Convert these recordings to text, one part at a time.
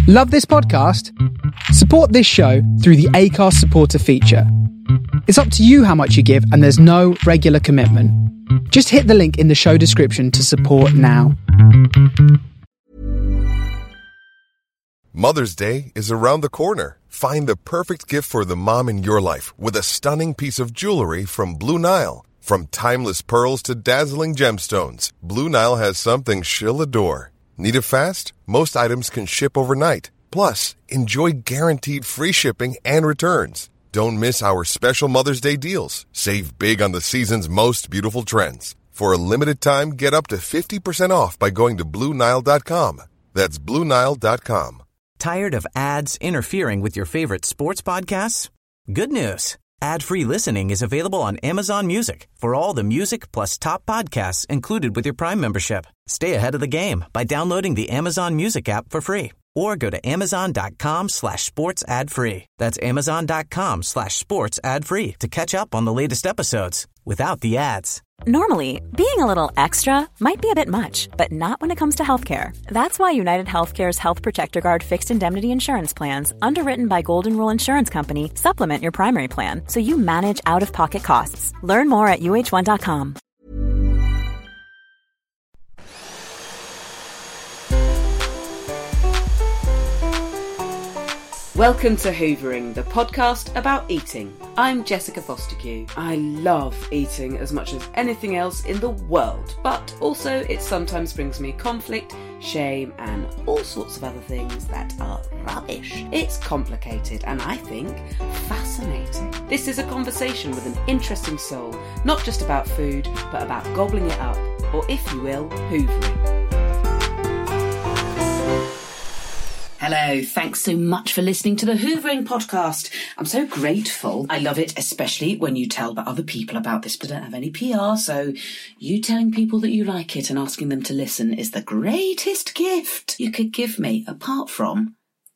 Love this podcast? Support this show through the Acast supporter feature. It's up to you how much you give, and there's no regular commitment. Just hit the link in the show description to support now. Mother's Day is around the corner. Find the perfect gift for the mom in your life with a stunning piece of jewelry from Blue Nile. From timeless pearls to dazzling gemstones, Blue Nile has something she'll adore. Need it fast? Most items can ship overnight. Plus, enjoy guaranteed free shipping and returns. Don't miss our special Mother's Day deals. Save big on the season's most beautiful trends. For a limited time, get up to 50% off by going to BlueNile.com. That's BlueNile.com. Tired of ads interfering with your favorite sports podcasts? Good news. Ad-free listening is available on Amazon Music for all the music plus top podcasts included with your Prime membership. Stay ahead of the game by downloading the Amazon Music app for free or go to amazon.com/sports ad free. That's amazon.com/sports ad free to catch up on the latest episodes without the ads. Normally, being a little extra might be a bit much, but not when it comes to healthcare. That's why United Healthcare's Health Protector Guard fixed indemnity insurance plans, underwritten by Golden Rule Insurance Company, supplement your primary plan so you manage out-of-pocket costs. Learn more at uh1.com. Welcome to Hoovering, the podcast about eating. I'm Jessica Fostekew. I love eating as much as anything else in the world, but also it sometimes brings me conflict, shame, and all sorts of other things that are rubbish. It's complicated and I think fascinating. This is a conversation with an interesting soul, not just about food, but about gobbling it up, or if you will, hoovering. Hello, thanks so much for listening to the Hoovering podcast. I'm so grateful. I love it, especially when you tell other people about this but don't have any PR, so you telling people that you like it and asking them to listen is the greatest gift you could give me, apart from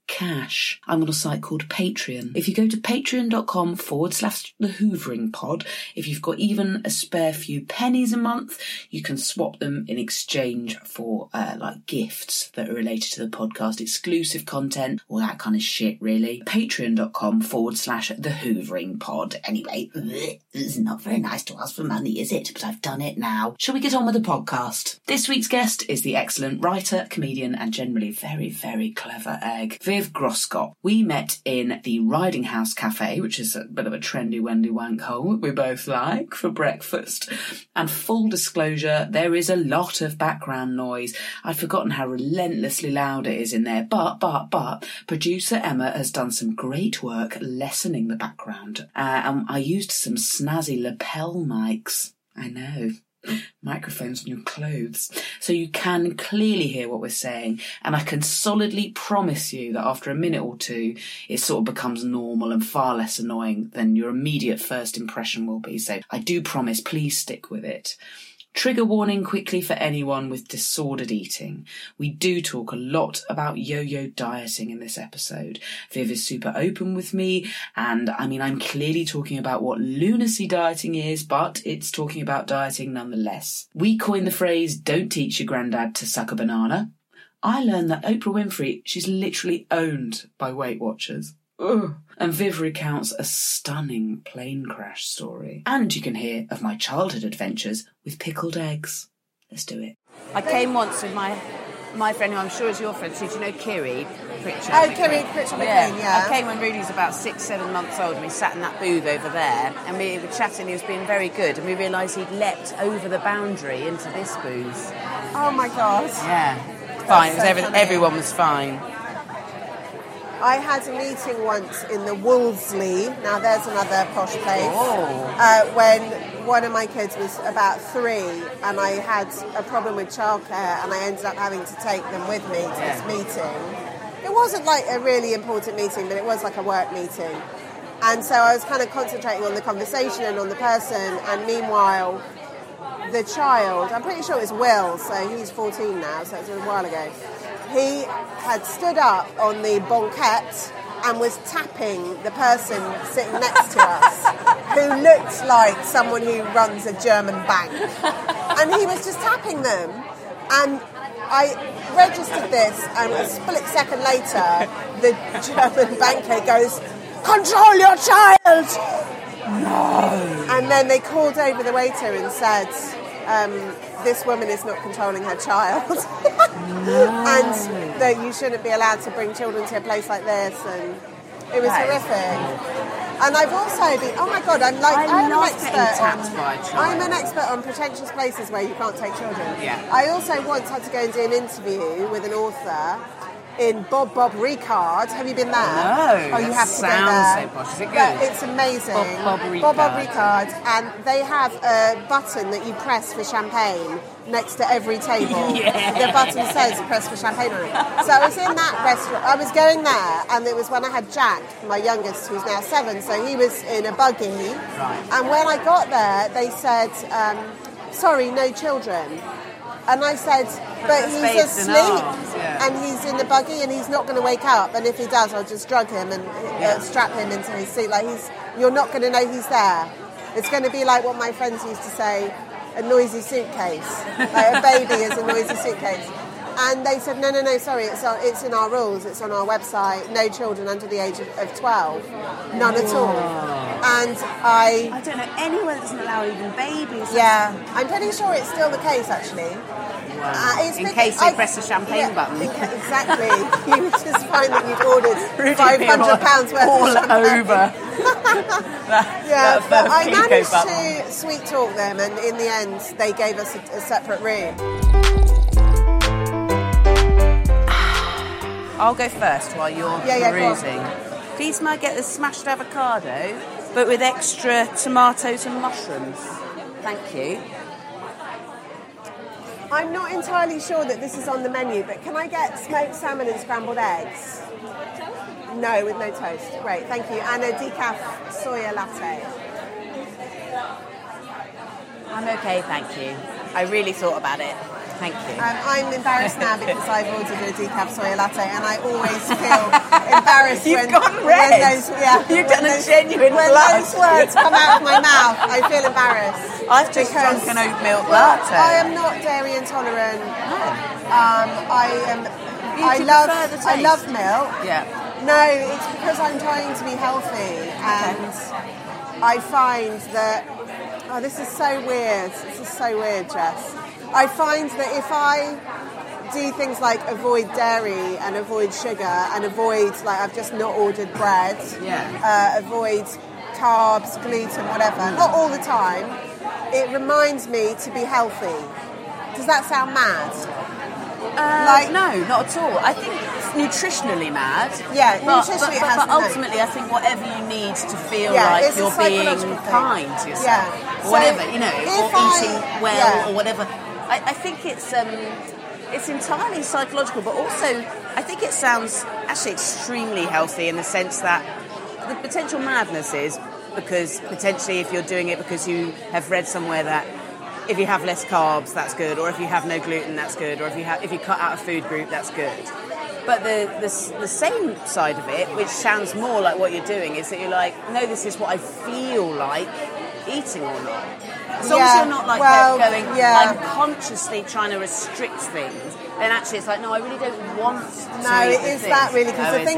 cash. I'm on a site called Patreon. If you go to patreon.com/the Hoovering pod, if you've got even a spare few pennies a month, you can swap them in exchange for like gifts that are related to the podcast, exclusive content, all that kind of shit really. Patreon.com/the Hoovering pod. Anyway, it's not very nice to ask for money, is it? But I've done it now. Shall we get on with the podcast? This week's guest is the excellent writer, comedian, and generally very, very clever egg, Viv Groskop. We met in the Riding House Cafe, which is a bit of a trendy wendy wank hole we both like, for breakfast. And full disclosure, there is a lot of background noise. I've forgotten how relentlessly loud it is in there, but producer Emma has done some great work lessening the background. And I used some snazzy lapel mics. I know. Microphones on your clothes, so you can clearly hear what we're saying, and I can solidly promise you that after a minute or two it sort of becomes normal and far less annoying than your immediate first impression will be. So I do promise, please stick with it. Trigger warning quickly for anyone with disordered eating. We do talk a lot about yo-yo dieting in this episode. Viv is super open with me, and I mean, I'm clearly talking about what lunacy dieting is, but it's talking about dieting nonetheless. We coined the phrase, don't teach your granddad to suck a banana. I learned that Oprah Winfrey, she's literally owned by Weight Watchers. Ugh. And Viv recounts a stunning plane crash story. And you can hear of my childhood adventures with pickled eggs. Let's do it. I came once with my friend, who I'm sure is your friend. So do you know Kiri Pritchard? Oh, Kiri Pritchard McLean, yeah. I came when Rudy was about 6-7 months old, and we sat in that booth over there, and we were chatting. He was being very good, and we realised he'd leapt over the boundary into this booth. Oh my God. Yeah. Fine. Everyone was fine. I had a meeting once in the Wolseley, now there's another posh place, when one of my kids was about 3 and I had a problem with childcare and I ended up having to take them with me to this meeting. It wasn't like a really important meeting, but it was like a work meeting. And so I was kind of concentrating on the conversation and on the person, and meanwhile the child, I'm pretty sure it was Will, so he's 14 now, so it was a while ago. He had stood up on the banquette and was tapping the person sitting next to us, who looked like someone who runs a German bank. And he was just tapping them. And I registered this, and a split second later, the German banker goes, "Control your child!" No. And then they called over the waiter and said, "This woman is not controlling her child." No. And that you shouldn't be allowed to bring children to a place like this, and it was horrific. And I've also been, oh my God, I'm an expert on pretentious places where you can't take children. Yeah. I also once had to go and do an interview with an author in Bob Ricard. Have you been there? No. Oh, you have to go there. Sounds so posh. Is it good? Yeah, it's amazing. Bob Ricard. And they have a button that you press for champagne next to every table. Yeah. The button says press for champagne on it. So I was in that restaurant. I was going there, and it was when I had Jack, my youngest, who's now 7. So he was in a buggy. Right. And when I got there, they said, "Sorry, no children." And I said, "But he's asleep, and he's in the buggy, and he's not going to wake up. And if he does, I'll just drug him and strap him into his seat. Like you're not going to know he's there. It's going to be like what my friends used to say, a noisy suitcase. Like a baby is a noisy suitcase." And they said, no, sorry, it's in our rules, it's on our website, no children under the age of 12, none at all. And I don't know anyone that doesn't allow even babies. Yeah, I'm pretty sure it's still the case, actually. Wow. In case they press the champagne button. Exactly. You would just find that you'd ordered £500 worth all of champagne. over. But I managed to sweet talk them, and in the end, they gave us a separate room. I'll go first while you're perusing. Please, may I get the smashed avocado, but with extra tomatoes and mushrooms? Thank you. I'm not entirely sure that this is on the menu, but can I get smoked salmon and scrambled eggs? No, with no toast. Great, thank you. And a decaf soya latte. I'm okay, thank you. I really thought about it. Thank you. I'm embarrassed now because I've ordered a decaf soya latte, and I always feel embarrassed You've gone red. You've done a genuine when blush. those words come out of my mouth, I feel embarrassed. I've just drunk an oat milk latte. I am not dairy intolerant. I love milk. Yeah. No, it's because I'm trying to be healthy, and I find that this is so weird. This is so weird, Jess. I find that if I do things like avoid dairy and avoid sugar and avoid, like I've just not ordered bread, avoid carbs, gluten, whatever, not all the time, it reminds me to be healthy. Does that sound mad? No, not at all. I think it's nutritionally mad. Yeah, nutritionally it has but ultimately, I think whatever you need to feel like you're being kind to yourself. Yeah. Or whatever, or eating well, or whatever. I think it's entirely psychological, but also I think it sounds actually extremely healthy in the sense that the potential madness is because potentially if you're doing it because you have read somewhere that if you have less carbs, that's good, or if you have no gluten, that's good, or if you cut out a food group, that's good. But the same side of it, which sounds more like what you're doing, is that you're like, no, this is what I feel like eating or not. As long as you're not like going, I'm consciously trying to restrict things, then actually it's like, no, I really don't want to No, eat it is that really, because the thing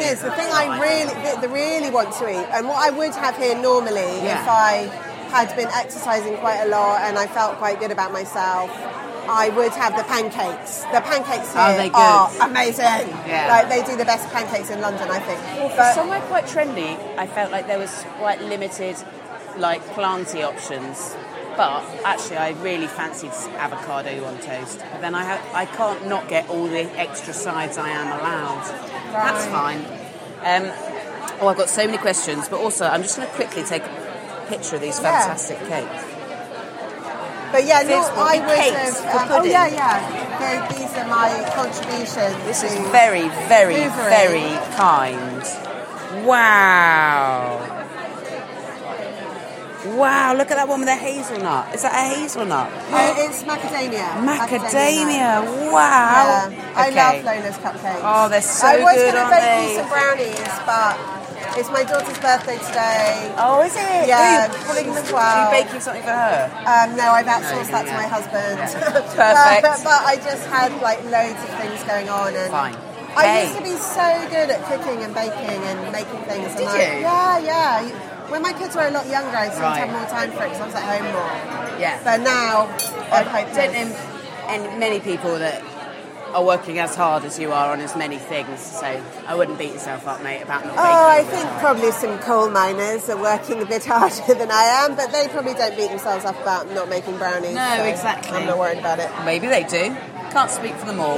I really want to eat, and what I would have here normally if I had been exercising quite a lot and I felt quite good about myself, I would have the pancakes. The pancakes here are amazing. Yeah. Like, they do the best pancakes in London, I think. Well, for somewhere quite trendy, I felt like there was quite limited, like, planty options. But actually, I really fancied avocado on toast. But then I can't not get all the extra sides I am allowed. Right. That's fine. I've got so many questions, but also I'm just going to quickly take a picture of these fantastic cakes. But I would cakes have... for pudding. These are my contributions. This is very, very, very kind. Wow. Wow, look at that one with a hazelnut. Is that a hazelnut? It's macadamia. Macadamia, wow. Yeah. I love Lola's cupcakes. Oh, they're so good, aren't they? I was going to bake you some brownies, but It's my daughter's birthday today. Oh, is it? Yeah, Are you she's 12. Are you baking something for her? No, I've outsourced that to my husband. Perfect. But I just had like loads of things going on, and Fine. I used to be so good at cooking and baking and making things. Did and you? Yeah. When my kids were a lot younger, I seemed to have more time for it because I was at home more. Yeah. But now, I don't know and many people that are working as hard as you are on as many things, so I wouldn't beat yourself up, mate, about not baking. I think probably some coal miners are working a bit harder than I am, but they probably don't beat themselves up about not making brownies. No, so exactly. I'm not worried about it. Maybe they do. Can't speak for them all.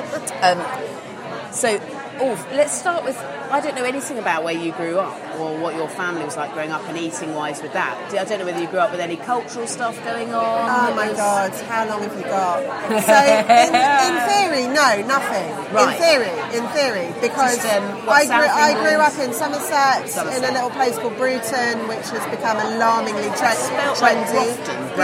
Let's start with, I don't know anything about where you grew up or what your family was like growing up and eating-wise with that. I don't know whether you grew up with any cultural stuff going on. Oh my God, how long have you got? So in theory, no, nothing. Right. In theory, because Just, I grew up in Somerset, in a little place called Bruton, which has become alarmingly trendy.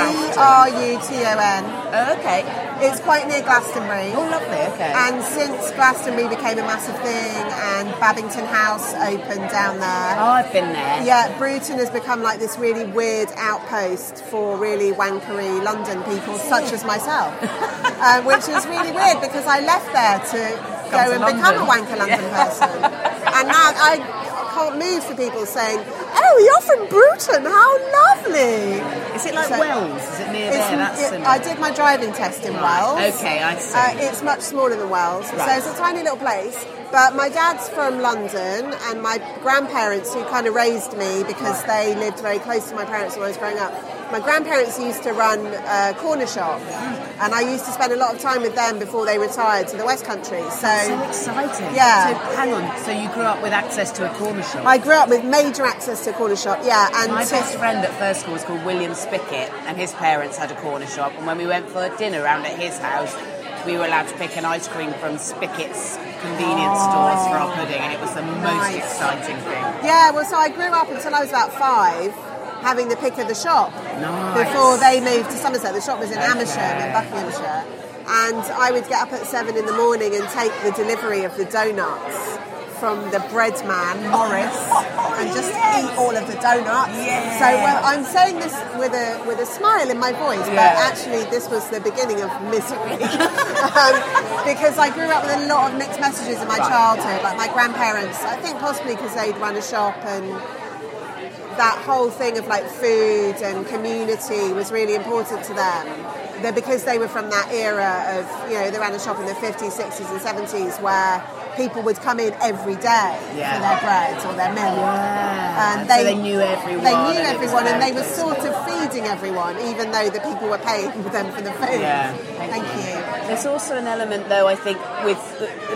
Bruton. Oh, okay. It's quite near Glastonbury. Oh, lovely, okay. And since Glastonbury became a massive thing and Babington House opened down there. Oh, I've been there. Yeah, Bruton has become like this really weird outpost for really wankery London people such as myself. Which is really weird because I left there to go and become a wanker London person. And now I can't move for people saying, "Oh, you're from Bruton, how lovely." Is it like Wells? Is it near there? I did my driving test in Wells. Okay, I see. It's much smaller than Wells, so it's a tiny little place. But my dad's from London, and my grandparents, who kind of raised me because they lived very close to my parents when I was growing up, my grandparents used to run a corner shop, and I used to spend a lot of time with them before they retired to the West Country. So exciting. Yeah. So hang on, so you grew up with access to a corner shop? I grew up with major access to a corner shop, yeah. And my best friend at first school was called William Spickett, and his parents had a corner shop, and when we went for dinner round at his house, we were allowed to pick an ice cream from Spickett's convenience stores for our pudding, and it was the most exciting thing. Yeah, well, so I grew up until I was about 5, having the pick of the shop. Nice. Before they moved to Somerset. The shop was in Amersham in Buckinghamshire. And I would get up at 7 in the morning and take the delivery of the donuts from the bread man, Morris, and just eat all of the donuts. Yeah. So I'm saying this with a smile in my voice, but actually this was the beginning of misery. Because I grew up with a lot of mixed messages in my childhood. Like my grandparents, I think possibly because they'd run a shop, and that whole thing of like food and community was really important to them. Because they were from that era of, they ran a shop in the 50s, 60s and 70s where people would come in every day for their bread or their milk. Yeah. And so they knew everyone. And they were sort of feeding everyone, even though the people were paying them for the food. Yeah. Thank you. There's also an element, though, I think, with the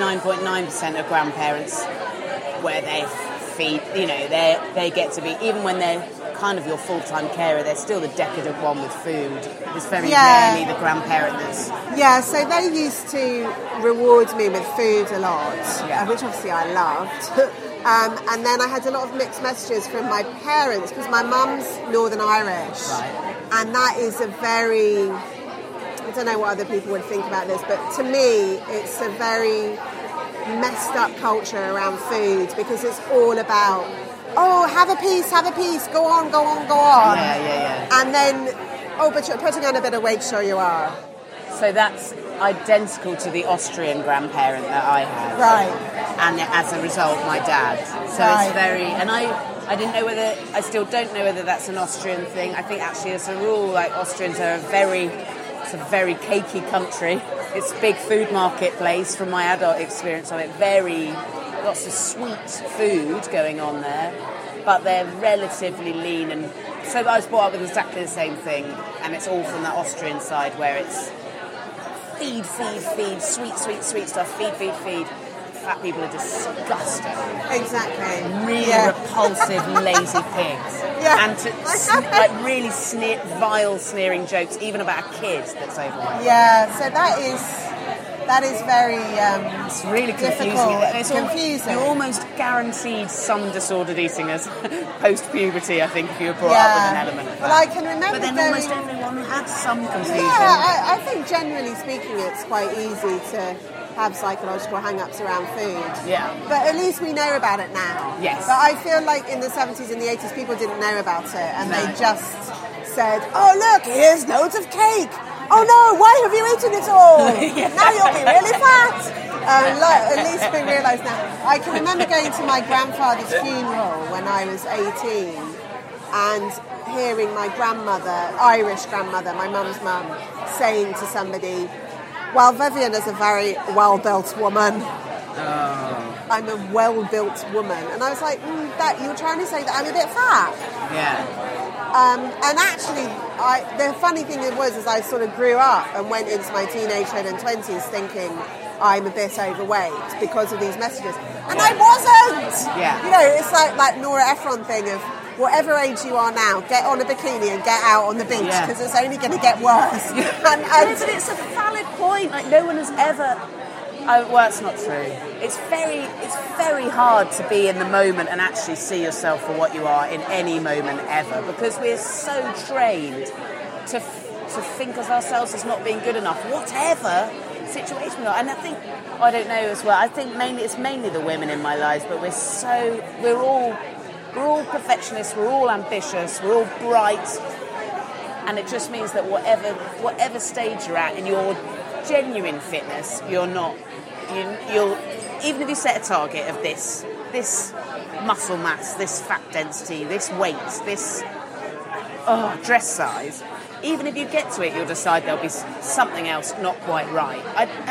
99.9% of grandparents where they feed, they get to be, even when they're kind of your full-time carer, they're still the decadent one with food. It's very rarely the grandparent that's... Yeah, so they used to reward me with food a lot, which obviously I loved. And then I had a lot of mixed messages from my parents, because my mum's Northern Irish. Right. And that is a very... I don't know what other people would think about this, but to me, it's a very messed up culture around food, because it's all about... Oh, have a piece, go on. Yeah. And then, but you're putting on a bit of weight, sure you are. So that's identical to the Austrian grandparent that I had. Right. And as a result, my dad. So it's very... And I didn't know whether... I still don't know whether that's an Austrian thing. I think actually as a rule, like, Austrians are it's a very cakey country. It's a big food marketplace from my adult experience of it. Lots of sweet food going on there, but they're relatively lean, and so I was brought up with exactly the same thing, and it's all from that Austrian side where it's feed, sweet stuff, feed. Fat people are disgusting. Exactly. Really repulsive, lazy pigs. Yeah. And to really vile, sneering jokes, even about a kid that's overweight. Yeah, so that is very it's really confusing. You're almost guaranteed some disordered eating as post-puberty, I think, if you were brought up with an element of that. Well, I can remember but then almost everyone had some confusion. Yeah, I think generally speaking it's quite easy to have psychological hang-ups around food. Yeah. But at least we know about it now. Yes. But I feel like in the 70s and the 80s, people didn't know about it, and No. they just said, oh, look, here's loads of cake. Oh, no, why have you eaten it all? Now you'll be really fat. At least we realise now. I can remember going to my grandfather's funeral when I was 18 and hearing my grandmother, Irish grandmother, my mum's mum, saying to somebody, well, Vivian is a very well-built woman. I'm a well-built woman. And I was like, that you're trying to say that I'm a bit fat. Yeah. And actually, the funny thing was I sort of grew up and went into my teenagehood and 20s thinking I'm a bit overweight because of these messages. And I wasn't! Yeah. You know, it's like that Nora Ephron thing of whatever age you are now, get on a bikini and get out on the beach because it's only going to get worse. But it's a valid point. Like, no one has ever... well, it's not true. It's very hard to be in the moment and actually see yourself for what you are in any moment ever, because we're so trained to think of ourselves as not being good enough, whatever situation we are. And I don't know as well. I think it's mainly the women in my lives, but we're all perfectionists. We're all ambitious. We're all bright, and it just means that whatever stage you're at in your genuine fitness, you're not. You'll even if you set a target of this muscle mass, this fat density, this weight, this dress size, even if you get to it, you'll decide there'll be something else not quite right.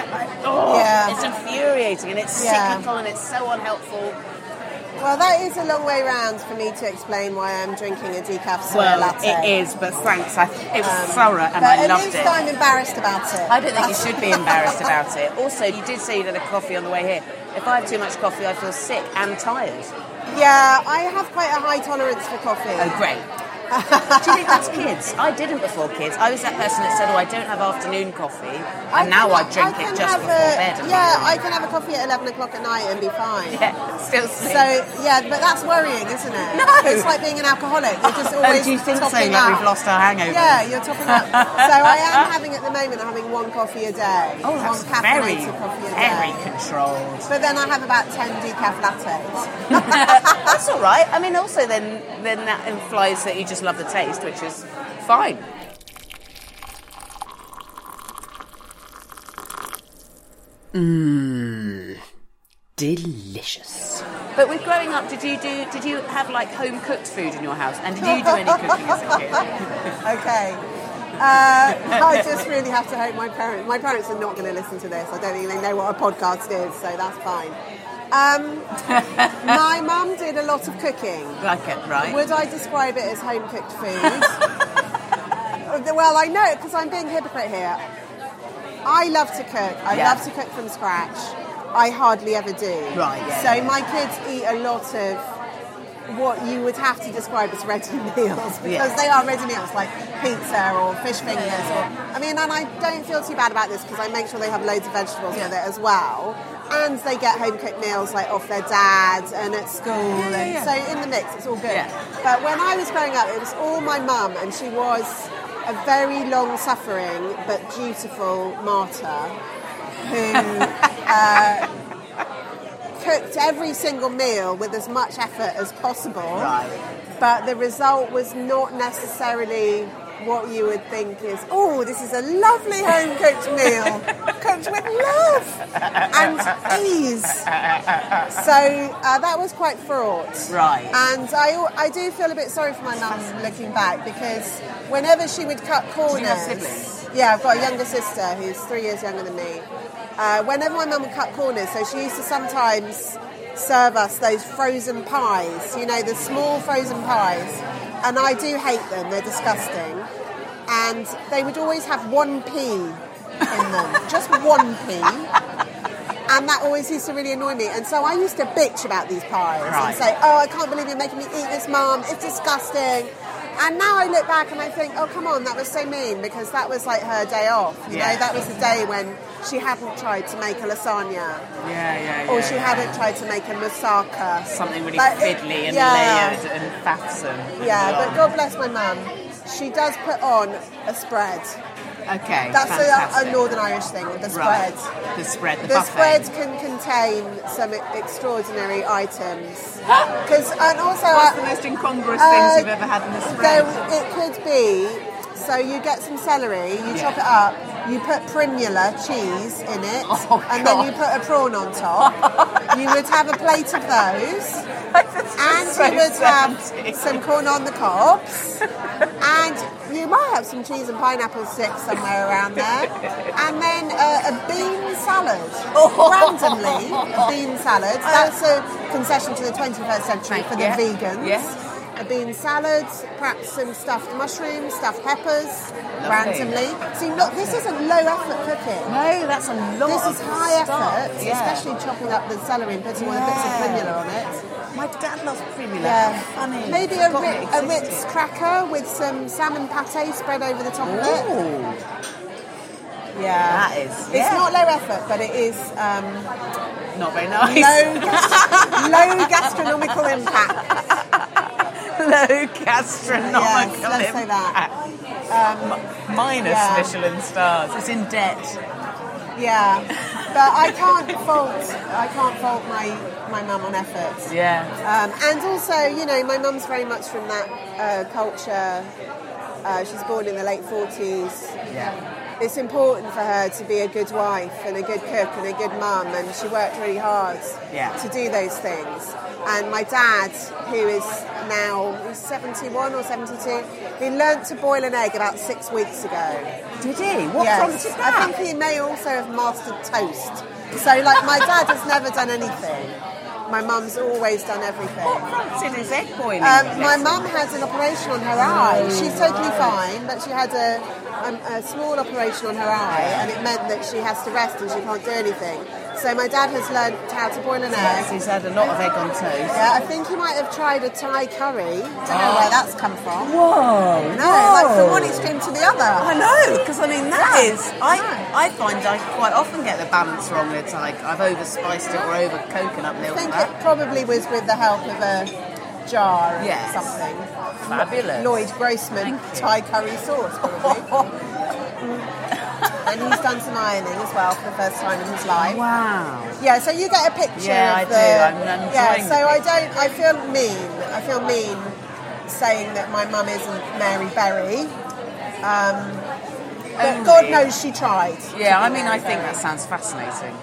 It's infuriating and it's cyclical and it's so unhelpful. Well, that is a long way round for me to explain why I'm drinking a decaf soy latte. It is, but thanks. It was thorough and I loved it. But at least I'm embarrassed about it. I don't think you should be embarrassed about it. Also, you did say you had a coffee on the way here. If I have too much coffee, I feel sick and tired. Yeah, I have quite a high tolerance for coffee. Oh, great. Do you think that's kids? I didn't before kids. I was that person that said, I don't have afternoon coffee, and now I drink it just before bed. I can have a coffee at 11 o'clock at night and be fine. Yeah, still sleep. So, but that's worrying, isn't it? No! It's like being an alcoholic. You're just always do you think so? topping Like up. we've lost our hangover? Yeah, you're topping up. So I am having, at the moment, I'm having one coffee a day. Oh, that's one caffeinated coffee a day. very controlled. But then I have about 10 decaf lattes. That's all right. I mean, also then that implies that you just love the taste, which is fine. Delicious. But with growing up, did you have like home cooked food in your house? And did you do any cooking as a kid? Okay. I just really have to hope my parents are not going to listen to this. I don't think they know what a podcast is, so that's fine. My mum did a lot of cooking. Like it, right? Would I describe it as home cooked food? Well, I know, because I'm being a hypocrite here. I love to cook. I love to cook from scratch. I hardly ever do. Right, yeah. So my kids eat a lot of what you would have to describe as ready meals, because they are ready meals, like pizza or fish fingers. And I don't feel too bad about this because I make sure they have loads of vegetables with it as well. And they get home cooked meals like off their dad and at school. So in the mix, it's all good. Yeah. But when I was growing up, it was all my mum, and she was a very long-suffering but dutiful martyr who cooked every single meal with as much effort as possible. Right. But the result was not necessarily what you would think is, this is a lovely home-cooked meal, cooked with love and ease. So that was quite fraught. Right. And I do feel a bit sorry for my mum looking back, because whenever she would cut corners... Do you have siblings? Yeah, I've got a younger sister who's 3 years younger than me. Whenever my mum would cut corners, so she used to sometimes serve us those frozen pies, the small frozen pies. And I do hate them, they're disgusting. And they would always have one pea in them, just one pea. And that always used to really annoy me. And so I used to bitch about these pies and say, I can't believe you're making me eat this, Mum, it's disgusting. And now I look back and I think, come on, that was so mean, because that was like her day off. You know, that was the day when she hadn't tried to make a lasagna. Or she hadn't tried to make a moussaka. Something really fiddly and layered and fatsome. Yeah, but God bless my mum. She does put on a spread. Okay, That's fantastic. a Northern Irish thing, the Right. spread. The spread, the The buffet. spread can contain some extraordinary items. And also, What's the most incongruous things you've ever had in the spread? It could be, so you get some celery, you chop it up, you put primula cheese in it, and then you put a prawn on top. You would have a plate of those, and you would have some corn on the cobs, and you might have some cheese and pineapple sticks somewhere around there, and then a bean salad. Randomly, a bean salad. That's a concession to the 21st century for the vegans. Yes. A bean salad, perhaps some stuffed mushrooms, stuffed peppers, randomly. See, look, this isn't low effort cooking. No, that's a lot. This is high effort, Yeah. especially chopping up the celery and putting all the bits of primula on it. My dad loves primula. Yeah. How funny. Maybe Forgot a it existed. Ritz cracker with some salmon pate spread over the top of it. Ooh. Yeah. That is. It's not low effort, but it is not very nice. low gastronomical impact. Low gastronomical Yes, let's say that. Minus Michelin stars. It's in debt. Yeah, but I can't fault my mum on effort. Yeah. And also, you know, my mum's very much from that culture. She's born in the late 40s. Yeah. It's important for her to be a good wife and a good cook and a good mum, and she worked really hard to do those things. And my dad, who is now 71 or 72, he learnt to boil an egg about 6 weeks ago. Did he? What prompted that? I think he may also have mastered toast. So, like, my dad has never done anything. My mum's always done everything. What prompted his egg boiling? My mum had an operation on her eye. She's totally fine, but she had a small operation on her eye, and it meant that she has to rest and she can't do anything. So my dad has learned how to boil an egg. He's had a lot of egg on toast. Yeah, I think he might have tried a Thai curry. Don't know where that's come from. Whoa! No, like from one extreme to the other. I know, because I mean that is. I find I quite often get the balance wrong. It's like I've overspiced it or over coconut milk. I think it probably was with the help of a jar or something. Fabulous. Lloyd Grossman Thai curry sauce, probably. And he's done some ironing as well for the first time in his life. Wow. Yeah, so you get a picture of the... I do. I'm enjoying so I feel mean. I feel mean saying that my mum isn't Mary Berry. But God knows she tried. Yeah, I mean, I think that sounds fascinating.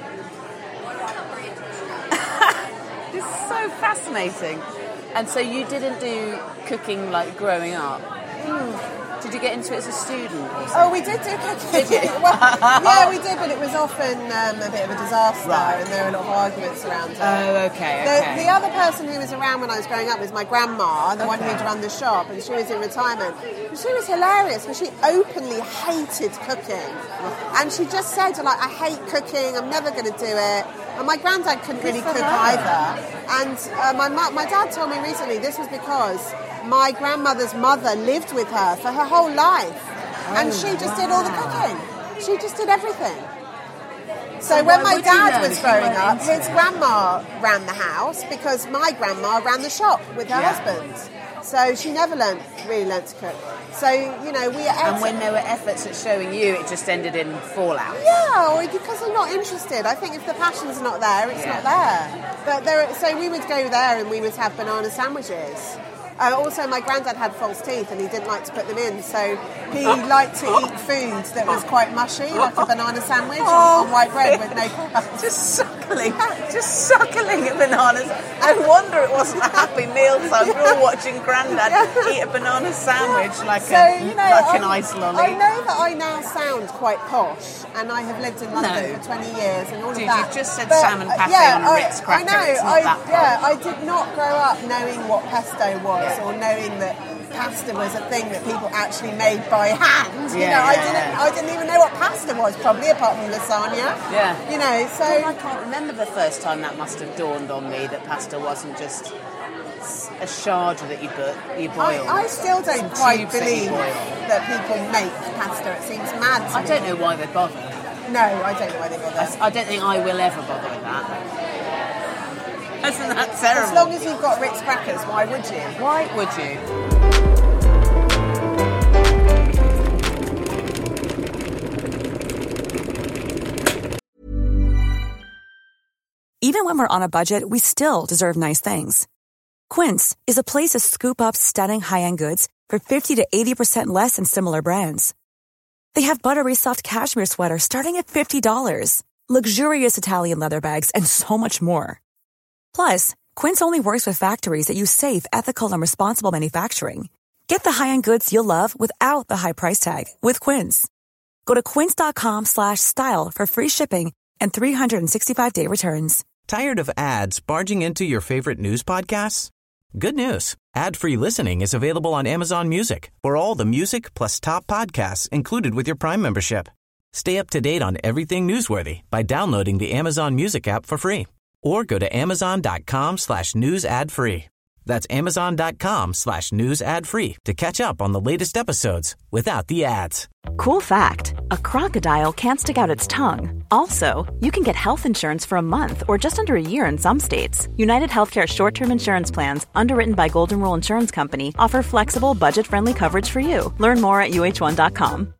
It's so fascinating. And so you didn't do cooking like growing up? Did you get into it as a student? Oh, we did do cooking. Did you? Well, yeah, we did, but it was often a bit of a disaster, and there were a lot of arguments around it. Oh, okay. The other person who was around when I was growing up was my grandma, the one who'd run the shop, and she was in retirement. And she was hilarious, because she openly hated cooking. And she just said, like, I hate cooking, I'm never going to do it. And my granddad couldn't really cook either. And my dad told me recently this was because my grandmother's mother lived with her for her whole life. And she just did all the cooking. She just did everything. So when my dad was growing up, his grandma ran the house because my grandma ran the shop with her husband. So she never really learnt to cook. So, you know, And when there were efforts at showing you, it just ended in fallout. Yeah, or because I'm not interested. I think if the passion's not there, it's not there. But so we would go there and we would have banana sandwiches. Also, my granddad had false teeth and he didn't like to put them in, so he liked to eat food that was quite mushy, like a banana sandwich on white bread with no crust. Just suckling at bananas. No wonder it wasn't a happy mealtime. We were watching Grandad eat a banana sandwich like an ice lolly. I know that I now sound quite posh, and I have lived in London for 20 years and all of that. You just said salmon pate on a Ritz cracker. I did not grow up knowing what pesto was or knowing that pasta was a thing that people actually made by hand. I didn't even know what pasta was, probably, apart from lasagna. Yeah. You know, so... Well, I can't remember the first time that must have dawned on me that pasta wasn't just a sharder that you boil. I still don't quite believe that people make pasta. It seems mad to me. I don't know why they bother. No, I don't know why they bother. I don't think I will ever bother with that. Isn't that terrible? As long as you've got Ritz crackers, why would you? Why would you? when we're on a budget, we still deserve nice things. Quince is a place to scoop up stunning high-end goods for 50 to 80% less than similar brands. They have buttery soft cashmere sweaters starting at $50, luxurious Italian leather bags, and so much more. Plus, Quince only works with factories that use safe, ethical, and responsible manufacturing. Get the high-end goods you'll love without the high price tag with Quince. Go to quince.com/style for free shipping and 365-day returns. Tired of ads barging into your favorite news podcasts? Good news. Ad-free listening is available on Amazon Music for all the music plus top podcasts included with your Prime membership. Stay up to date on everything newsworthy by downloading the Amazon Music app for free or go to amazon.com/news ad free. That's amazon.com/news ad free to catch up on the latest episodes without the ads. Cool fact, a crocodile can't stick out its tongue. Also, you can get health insurance for a month or just under a year in some states. United Healthcare short-term insurance plans, underwritten by Golden Rule Insurance Company, offer flexible, budget-friendly coverage for you. Learn more at uh1.com.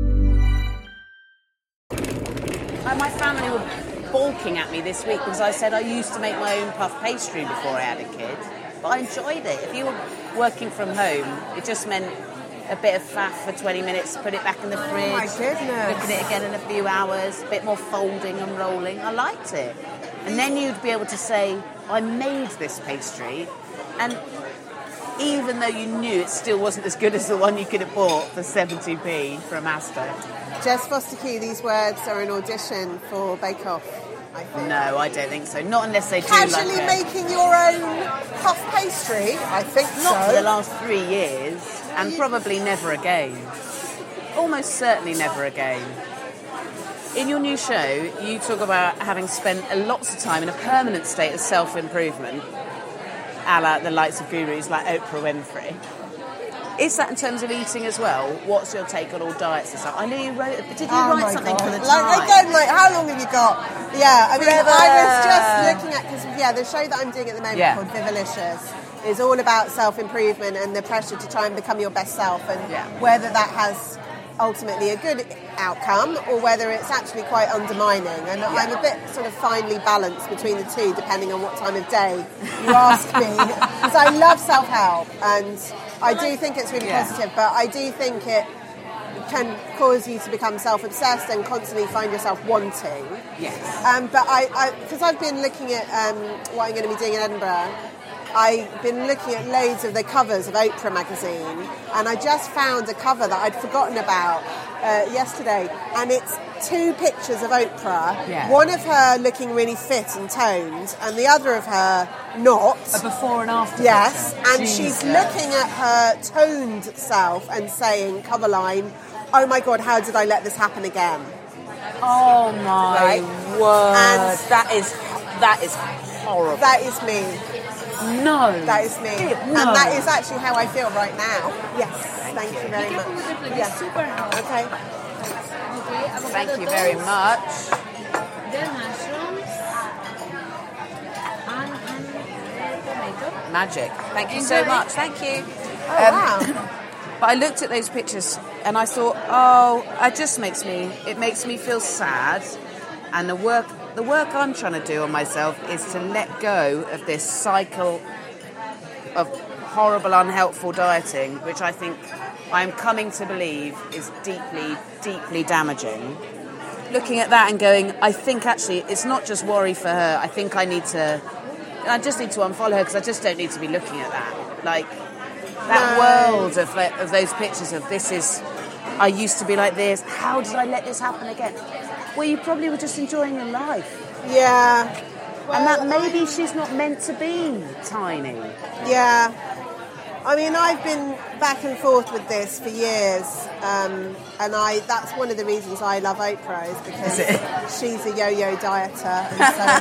My family were balking at me this week because I said I used to make my own puff pastry before I had a kid. But I enjoyed it. If you were working from home, it just meant a bit of faff for 20 minutes, put it back in the fridge. Oh my goodness. Look at it again in a few hours, a bit more folding and rolling. I liked it. And then you'd be able to say, I made this pastry, and even though you knew it still wasn't as good as the one you could have bought for 70p from Asda. Jess Foster-Key, these words are an audition for Bake Off, I think. No, I don't think so. Not unless they do Casually like making your own puff pastry? I think Not so. for the last 3 years, and probably never again. Almost certainly never again. In your new show, you talk about having spent lots of time in a permanent state of self-improvement, a la the likes of gurus like Oprah Winfrey. Is that in terms of eating as well? What's your take on all diets and stuff? I know you wrote... Did you write something for the Times? Again, how long have you got? Yeah, I mean, Forever. I was just looking at... Because, the show that I'm doing at the moment called Vivalicious is all about self-improvement and the pressure to try and become your best self, and whether that has ultimately a good outcome or whether it's actually quite undermining. And I'm a bit sort of finely balanced between the two, depending on what time of day you ask me. Because I love self-help, and I do think it's really positive, but I do think it can cause you to become self-obsessed and constantly find yourself wanting. Yes. But because I've been looking at what I'm going to be doing in Edinburgh, I've been looking at loads of the covers of Oprah magazine, and I just found a cover that I'd forgotten about yesterday, and it's 2 pictures of Oprah, one of her looking really fit and toned, and the other of her not. A before and after Yes, picture. and Jesus. she's looking at her toned self and saying, cover line, oh my God, how did I let this happen again? Oh my word. And that is horrible. That is me. No. That is me. No. And that is actually how I feel right now. Yes, thank you very much. Yes. Okay. Thank you very much. The mushrooms and tomato. Magic. Thank you so much. Thank you. Oh, wow. But I looked at those pictures and I thought, it just makes me feel sad. And the work I'm trying to do on myself is to let go of this cycle of horrible, unhelpful dieting, which I think I'm coming to believe is deeply, deeply damaging. Looking at that and going, I think actually it's not just worry for her. I think I just need to unfollow her because I just don't need to be looking at that. Like, that world of those pictures of I used to be like this. How did I let this happen again? Well, you probably were just enjoying your life. Yeah. And that maybe she's not meant to be tiny. Yeah. I mean, I've been back and forth with this for years, and that's one of the reasons I love Oprah, is because she's a yo-yo dieter, and so am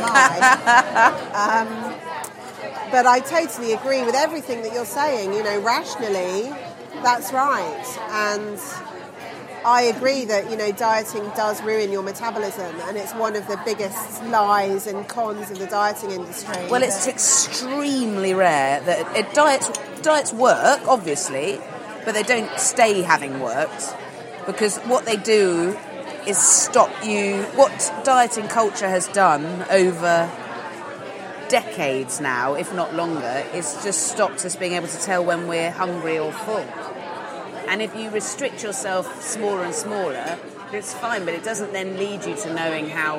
I. But I totally agree with everything that you're saying. You know, rationally, that's right. And I agree that, dieting does ruin your metabolism, and it's one of the biggest lies and cons of the dieting industry. Well, it's extremely rare that diets work, obviously, but they don't stay having worked, because what they do is stop you. What dieting culture has done over decades now, if not longer, it's just stopped us being able to tell when we're hungry or full. And if you restrict yourself smaller and smaller, it's fine, but it doesn't then lead you to knowing how.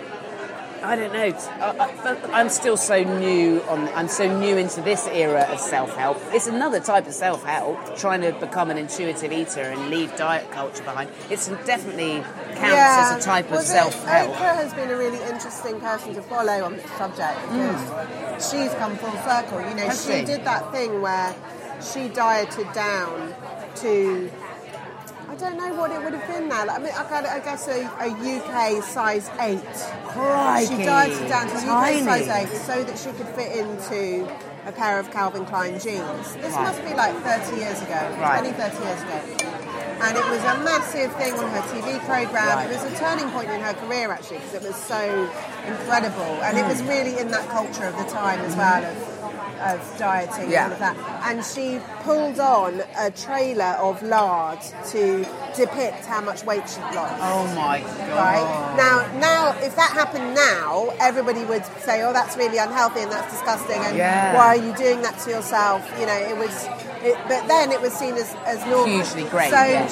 I don't know. I'm still so new I'm so new into this era of self-help. It's another type of self-help, trying to become an intuitive eater and leave diet culture behind. It's definitely counts as a type of self-help. Oprah has been a really interesting person to follow on this subject because she's come full circle. You know, she did that thing where she dieted down to, I don't know what it would have been now. I mean, I guess a UK size 8. Crikey. She dieted down to UK size 8 so that she could fit into a pair of Calvin Klein jeans. This must be like 30 years ago, 20, 30 years ago. And it was a massive thing on her TV programme. It was a turning point in her career, actually, because it was so incredible. And it was really in that culture of the time as well, of dieting and all of that. And she pulled on a trailer of lard to depict how much weight she'd lost. Oh my God. Right? Now, if that happened now, everybody would say, oh, that's really unhealthy and that's disgusting and why are you doing that to yourself? You know, but then it was seen as normal. Hugely great.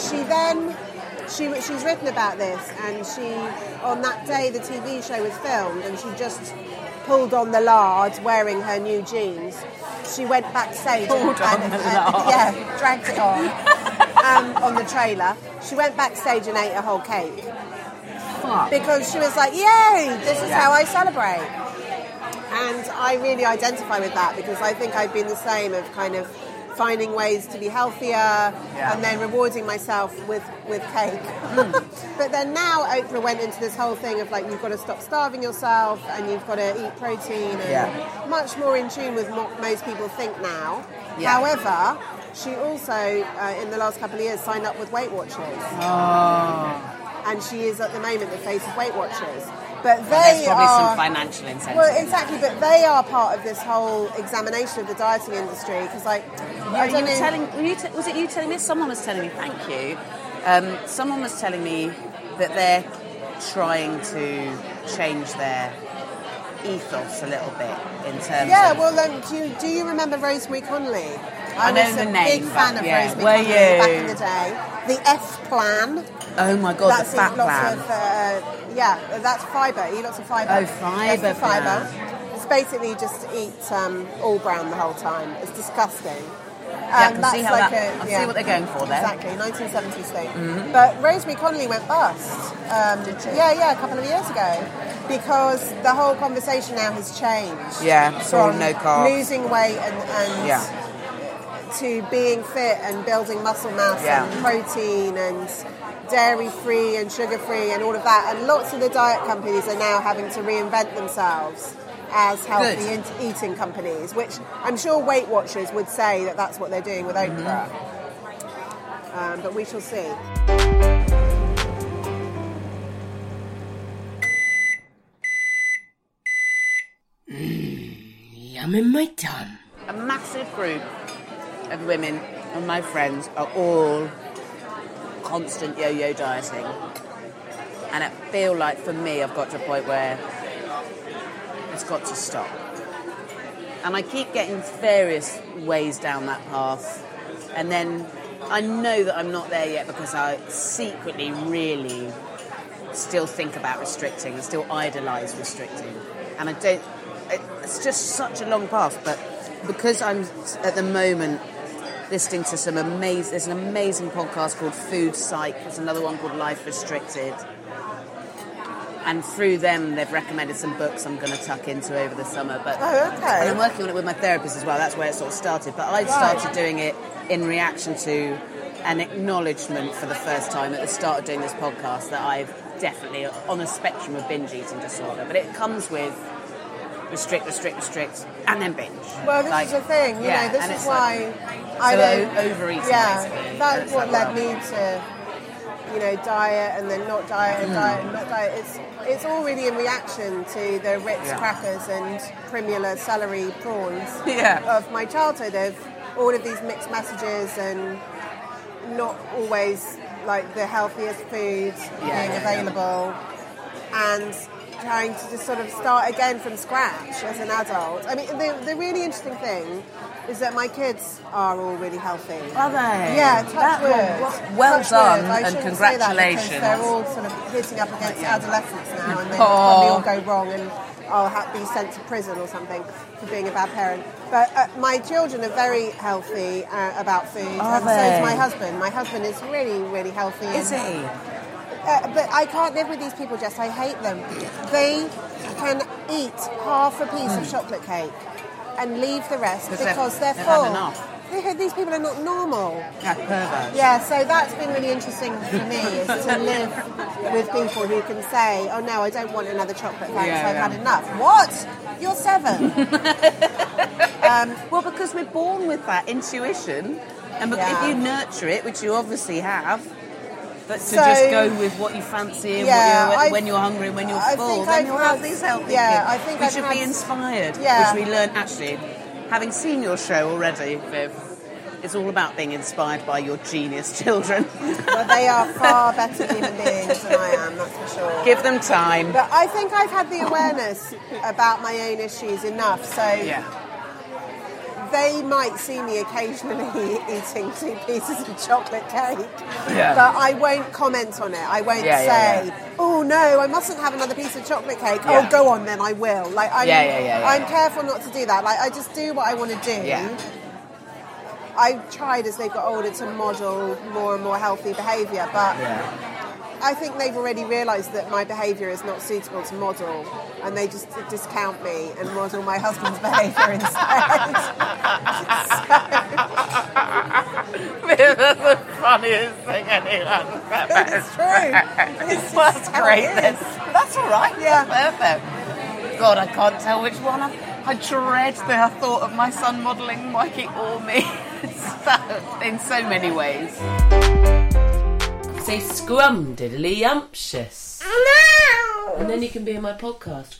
So she's written about this, and on that day the TV show was filmed, and she just pulled on the lard wearing her new jeans. She went backstage dragged it on the trailer. She went backstage and ate a whole cake. Fuck. Because she was like, yay, this is how I celebrate. And I really identify with that, because I think I've been the same, of kind of finding ways to be healthier and then rewarding myself with cake. But then now Oprah went into this whole thing of like, you've got to stop starving yourself and you've got to eat protein, and much more in tune with what most people think now. However, she also in the last couple of years signed up with Weight Watchers. And she is at the moment the face of Weight Watchers. But there's probably some financial incentive. Well, exactly, but they are part of this whole examination of the dieting industry, because, like, was it you telling me? Someone was telling me, thank you. Someone was telling me that they're trying to change their ethos a little bit in terms of... well, do you remember Rosemary Conley? I know was the a name, big fan of Rosemary Conley back in the day. The F Plan. Oh my God, that's the fat plan. That's fibre. Eat lots of fibre. Oh, fibre. It's basically just eat all brown the whole time. It's disgusting. I can see how I see what they're going for there. Exactly, 1970s thing. But Rosemary Conley went bust. Did she? Yeah, a couple of years ago. Because the whole conversation now has changed. Yeah, it's all no carbs. Losing weight and to being fit and building muscle mass and protein and dairy-free and sugar-free and all of that. And lots of the diet companies are now having to reinvent themselves as healthy eating companies, which I'm sure Weight Watchers would say that that's what they're doing with Oprah. But we shall see. Yum in my tum. A massive group of women and my friends are all constant yo-yo dieting, and I feel like for me I've got to a point where it's got to stop, and I keep getting various ways down that path, and then I know that I'm not there yet because I secretly really still think about restricting and still idolise restricting, and it's just such a long path. But because I'm at the moment listening to there's an amazing podcast called Food Psych, there's another one called Life Restricted, and through them they've recommended some books I'm going to tuck into over the summer. But and I'm working on it with my therapist as well. That's where it sort of started, but I started doing it in reaction to an acknowledgement for the first time at the start of doing this podcast that I've definitely on a spectrum of binge eating disorder, but it comes with restrict, and then binge. Well, this is the thing, you know, this is why I don't... overeating, basically. That's what led me to, you know, diet and then not diet and diet and not diet. It's all really in reaction to the Ritz crackers and Primula celery prawns of my childhood, of all of these mixed messages and not always, like, the healthiest foods being available. And trying to just sort of start again from scratch as an adult. I mean, the really interesting thing is that my kids are all really healthy. Are they? Yeah, touch wood. Well Touch done wood. I and shouldn't congratulations. say that because they're all sort of hitting up against adolescence now, and they probably all go wrong, and I'll be sent to prison or something for being a bad parent. But my children are very healthy about food, Are and they? so is my husband. My husband is really, really healthy. Is he? But I can't live with these people, Jess. I hate them. They can eat half a piece of chocolate cake and leave the rest because they're full. Had enough. These people are not normal. Yeah, perverts. Yeah, so that's been really interesting for me, is to live with people who can say, oh no, I don't want another chocolate, thanks, I've had enough. What? You're 7. Well, because we're born with that intuition, and if you nurture it, which you obviously have, but to just go with what you fancy and when you're hungry and when you're full, then you'll have these healthy kids. I think we should be inspired, which we learn actually. Having seen your show already, Viv, it's all about being inspired by your genius children. Well, they are far better human beings than I am, that's for sure. Give them time. But I think I've had the awareness about my own issues enough, so they might see me occasionally eating 2 pieces of chocolate cake, but I won't comment on it. I won't say, oh no, I mustn't have another piece of chocolate cake. Oh, go on then, I will. Like, I'm careful not to do that. Like, I just do what I want to do. Yeah. I've tried as they've got older to model more and more healthy behaviour, but I think they've already realised that my behaviour is not suitable to model, and they just discount me and model my husband's behaviour instead. That's the funniest thing anyone's ever. It's true. That's great then. That's all right. Yeah. That's perfect. God, I can't tell which one. I dread the thought of my son modelling Mikey or me in so many ways. Say scrumdiddly-umptious. And then you can be in my podcast.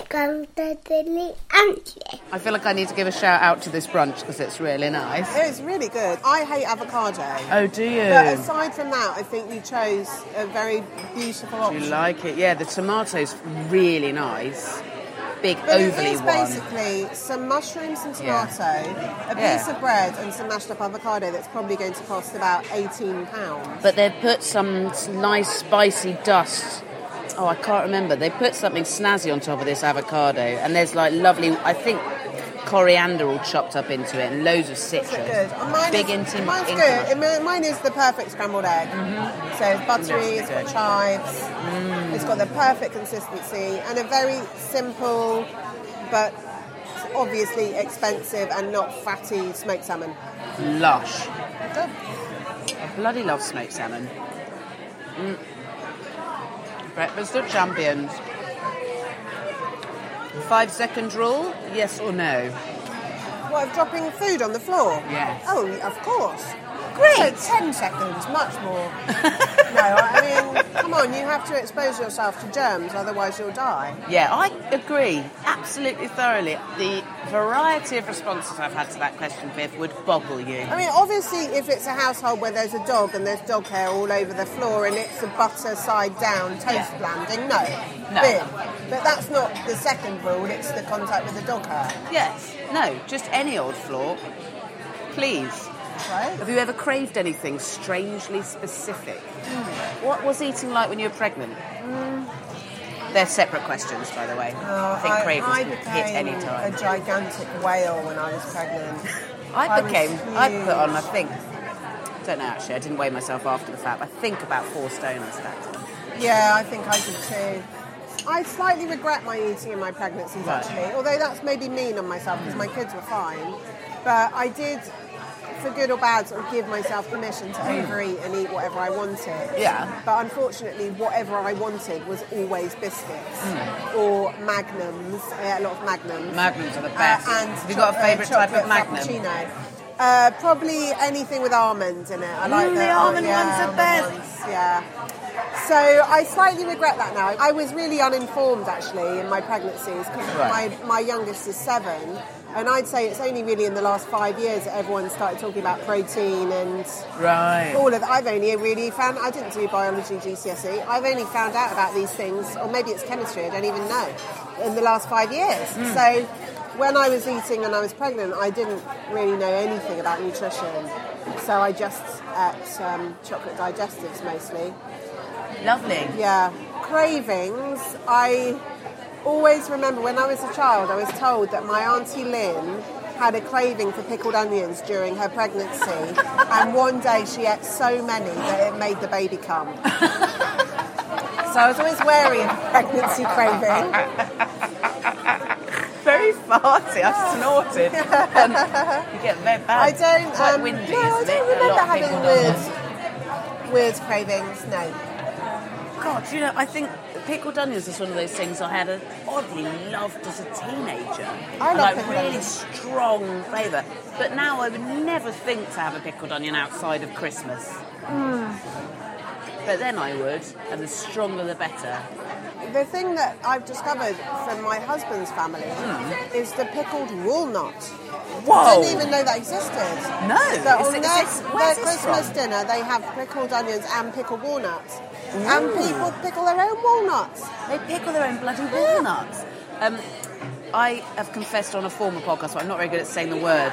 I feel like I need to give a shout out to this brunch because it's really nice. It's really good. I hate avocado. Oh, do you? But aside from that, I think you chose a very beautiful option. Do you like it? Yeah, the tomato's really nice. Big, but overly it is basically some mushrooms and tomato, a piece of bread and some mashed up avocado that's probably going to cost about £18. But they've put some nice spicy dust. Oh, I can't remember. They put something snazzy on top of this avocado, and there's like lovely, I think, coriander all chopped up into it, and loads of citrus. Good. Mine's good. Mine is the perfect scrambled egg. So it's buttery, it's got chives, it's got the perfect consistency, and a very simple, but obviously expensive and not fatty smoked salmon. Lush. Good. I bloody love smoked salmon. Breakfast of champions. 5-second rule, yes or no? What, of dropping food on the floor? Yes. Oh, of course. Great. So 10 seconds, much more. No, I mean, come on, you have to expose yourself to germs, otherwise you'll die. Yeah, I agree, absolutely thoroughly. The variety of responses I've had to that question, Viv, would boggle you. I mean, obviously, if it's a household where there's a dog and there's dog hair all over the floor and it's a butter side down toast landing, no. Bin. But that's not the second rule, it's the contact with the dog hair. Yes, no, just any old floor, please. Right. Have you ever craved anything strangely specific? What was eating like when you were pregnant? They're separate questions, by the way. I think cravings can hit any time. A gigantic whale when I was pregnant. I put on, I think, I don't know actually, I didn't weigh myself after the fact, I think about 4 stone on stacked. Yeah, I think I did too. I slightly regret my eating in my pregnancies, actually, although that's maybe mean on myself because my kids were fine. But I did, for good or bad, sort of give myself permission to overeat and eat whatever I wanted. Yeah. But unfortunately, whatever I wanted was always biscuits or Magnums. I ate a lot of Magnums. Magnums are the best. And have you got a favourite type of Magnum? Frappuccino. Probably anything with almonds in it. I like the almond ones are best. Yeah. So I slightly regret that now. I was really uninformed actually in my pregnancies because my youngest is 7. And I'd say it's only really in the last 5 years that everyone started talking about protein and all of that. I've only really found, I didn't do biology GCSE, I've only found out about these things, or maybe it's chemistry, I don't even know, in the last 5 years. So when I was eating and I was pregnant, I didn't really know anything about nutrition. So I just ate chocolate digestives mostly. Lovely. Yeah. Cravings, I always remember when I was a child, I was told that my Auntie Lynn had a craving for pickled onions during her pregnancy, and one day she ate so many that it made the baby come. So I was always wary of pregnancy craving. Very farty. I snorted. You get very bad. I don't. Quite windy, no, I isn't it? don't A remember lot of having people weird cravings. No. God, you know, I think pickled onions is one of those things I had oddly loved as a teenager. I love like pickled really onions. strong flavour. But now I would never think to have a pickled onion outside of Christmas. But then I would, and the stronger the better. The thing that I've discovered from my husband's family is the pickled walnut. Whoa! I didn't even know that existed. No. But on Where's their this Christmas from? dinner, they have pickled onions and pickled walnuts. And people pickle their own walnuts. They pickle their own bloody walnuts. I have confessed on a former podcast, but I'm not very good at saying the word.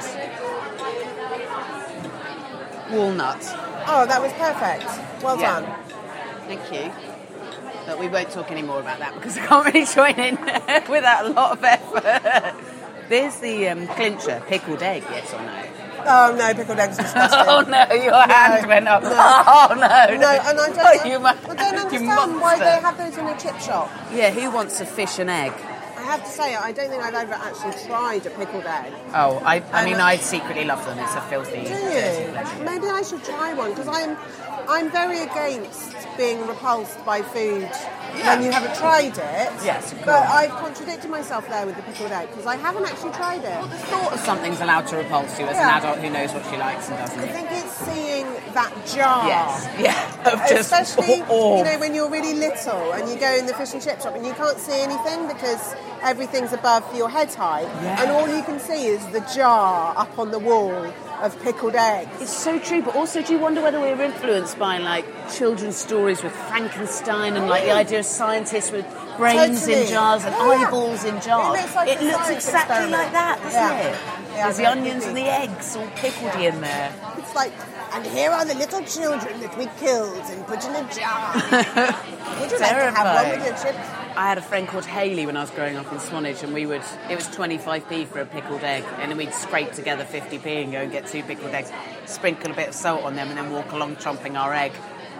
Walnut. Oh, that was perfect. Well Yeah. done. Thank you. But we won't talk any more about that because I can't really join in without a lot of effort. There's the clincher, pickled egg, yes or no? Oh no, pickled eggs disgusting. Oh no, your hand went up. No. Oh no. No, and I don't, Oh, you I don't understand why they have those in a chip shop. Yeah, who wants a fish and egg? I have to say, I don't think I've ever actually tried a pickled egg. Oh, I mean, I secretly love them. It's a filthy, Do dirty you? pleasure. Maybe I should try one, because I'm very against being repulsed by food when you haven't tried it. Yes, of course. But I've contradicted myself there with the pickled egg, because I haven't actually tried it. The thought of something's allowed to repulse you as an Yeah. adult who knows what she likes and I doesn't. think it's seeing that jar. Yes, yeah, of just Especially, all. you know, when you're really little and you go in the fish and chip shop and you can't see anything because everything's above your head height, Yeah. and all you can see is the jar up on the wall of pickled eggs. It's so true, but also do you wonder whether we're influenced by like children's stories with Frankenstein and like the idea of scientists with brains Totally. in jars and Yeah. eyeballs in jars? It looks like a science exactly experiment. like that, doesn't Yeah. it? Yeah, There's the very onions and creepy. the eggs all pickled in there. It's like, and here are the little children that we killed and put in a jar. Would you like to have one with your chips? I had a friend called Hayley when I was growing up in Swanage, and it was 25p for a pickled egg, and then we'd scrape together 50p and go and get 2 pickled eggs, sprinkle a bit of salt on them, and then walk along chomping our egg.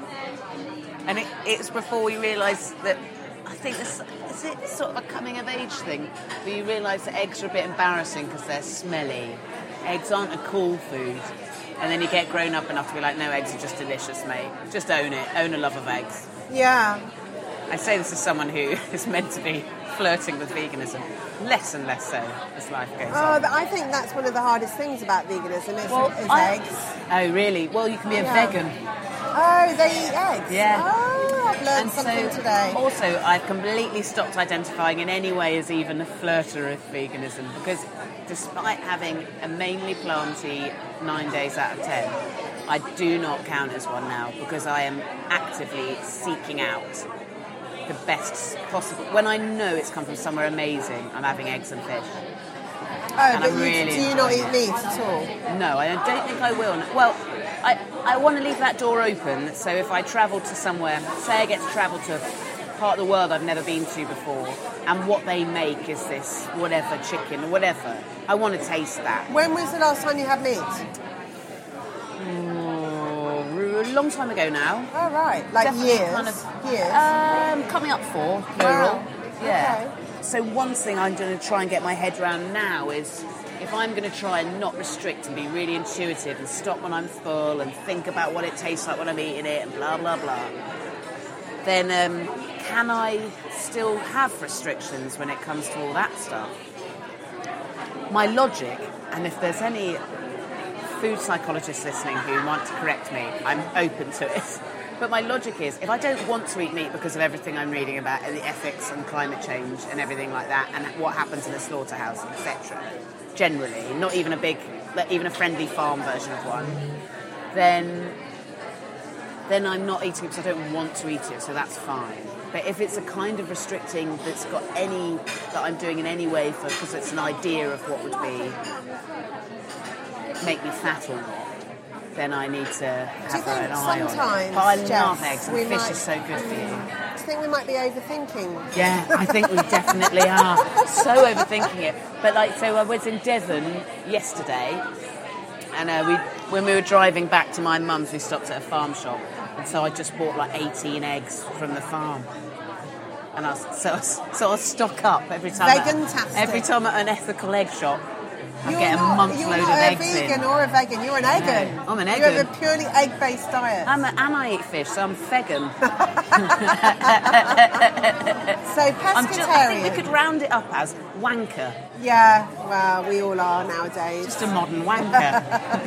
And it was before we realised that, I think this is it sort of a coming of age thing, where you realise that eggs are a bit embarrassing because they're smelly. Eggs aren't a cool food. And then you get grown up enough to be like, no, eggs are just delicious, mate. Just own it. Own a love of eggs. Yeah. I say this as someone who is meant to be flirting with veganism, less and less so as life goes on. Oh, I think that's one of the hardest things about veganism is eggs. Oh, really? Well, you can be a Yeah. vegan. Oh, they eat eggs? Yeah. Oh, I've learned something today. Also, I've completely stopped identifying in any way as even a flirter of veganism, because despite having a mainly planty 9 days out of 10, I do not count as one now, because I am actively seeking out the best possible. When I know it's come from somewhere amazing, I'm having eggs and fish. Oh, and but I'm really do you not eat enjoying meat at all? No, I don't think I will. Well, I want to leave that door open, so if I travel to somewhere, say I get to travel to a part of the world I've never been to before, and what they make is this whatever chicken or whatever, I want to taste that. When was the last time you had meat? A long time ago now. Oh, right. Like Definitely years? kind of- Years? Coming up 4, plural. Wow. Yeah. Okay. So one thing I'm going to try and get my head around now is, if I'm going to try and not restrict and be really intuitive and stop when I'm full and think about what it tastes like when I'm eating it and blah, blah, blah, then can I still have restrictions when it comes to all that stuff? My logic, and if there's any food psychologists listening who want to correct me, I'm open to it. But my logic is, if I don't want to eat meat because of everything I'm reading about and the ethics and climate change and everything like that and what happens in the slaughterhouse, etc., generally, not even even a friendly farm version of one, then I'm not eating it because I don't want to eat it, so that's fine. But if it's a kind of restricting that I'm doing in any way because it's an idea of what would make me fat or not, then I need to have an eye on it. But I love eggs, and fish is so good for you. Do you think we might be overthinking? Yeah, I think we definitely are. So overthinking it. But so I was in Devon yesterday, and when we were driving back to my mum's, we stopped at a farm shop, and so I just bought 18 eggs from the farm. And I'll stock up every time. Every time at an ethical egg shop, I get a month's load of eggs in. You're not a vegan or a vegan. You're an eggan. I'm an eggan. You have a purely egg-based diet. And I eat fish, so I'm vegan. So pescatarian. I think we could round it up as wanker. Yeah, well, we all are nowadays. Just a modern wanker.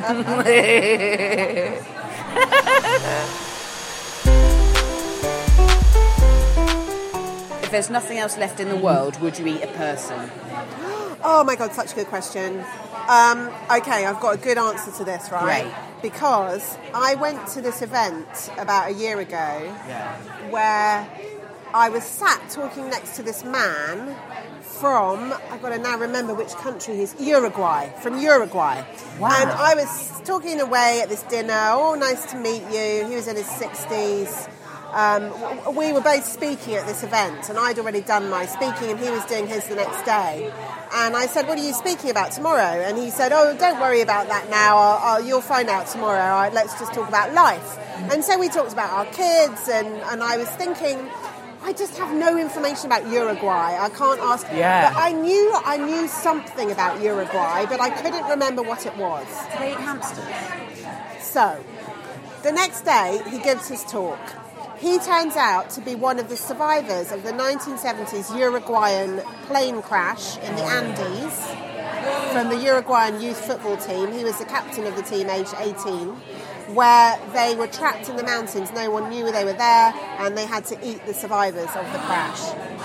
If there's nothing else left in the world, would you eat a person? Oh my God, such a good question. Okay, I've got a good answer to this, right? Great. Because I went to this event about a year ago where I was sat talking next to this man from, I've got to now remember which country he's, from Uruguay. Wow. And I was talking away at this dinner, nice to meet you. He was in his 60s. We were both speaking at this event, and I'd already done my speaking, and he was doing his the next day. And I said, what are you speaking about tomorrow? And he said, don't worry about that now. You'll find out tomorrow. Let's just talk about life. And so we talked about our kids, and I was thinking, I just have no information about Uruguay. I can't ask. Yeah. But I knew something about Uruguay, but I couldn't remember what it was. Do they eat hamsters? So, the next day, he gives his talk. He turns out to be one of the survivors of the 1970s Uruguayan plane crash in the Andes from the Uruguayan youth football team. He was the captain of the team, aged 18, where they were trapped in the mountains. No one knew they were there, and they had to eat the survivors of the crash.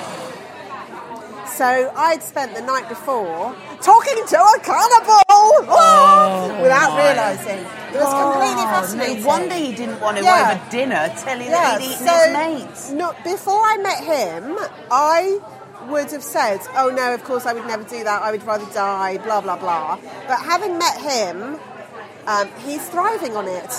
So I'd spent the night before talking to a cannibal without realising. It was completely fascinating. No wonder he didn't want to over dinner tell him that he'd eaten his mates. No, before I met him, I would have said, oh no, of course I would never do that, I would rather die, blah, blah, blah. But having met him, he's thriving on it.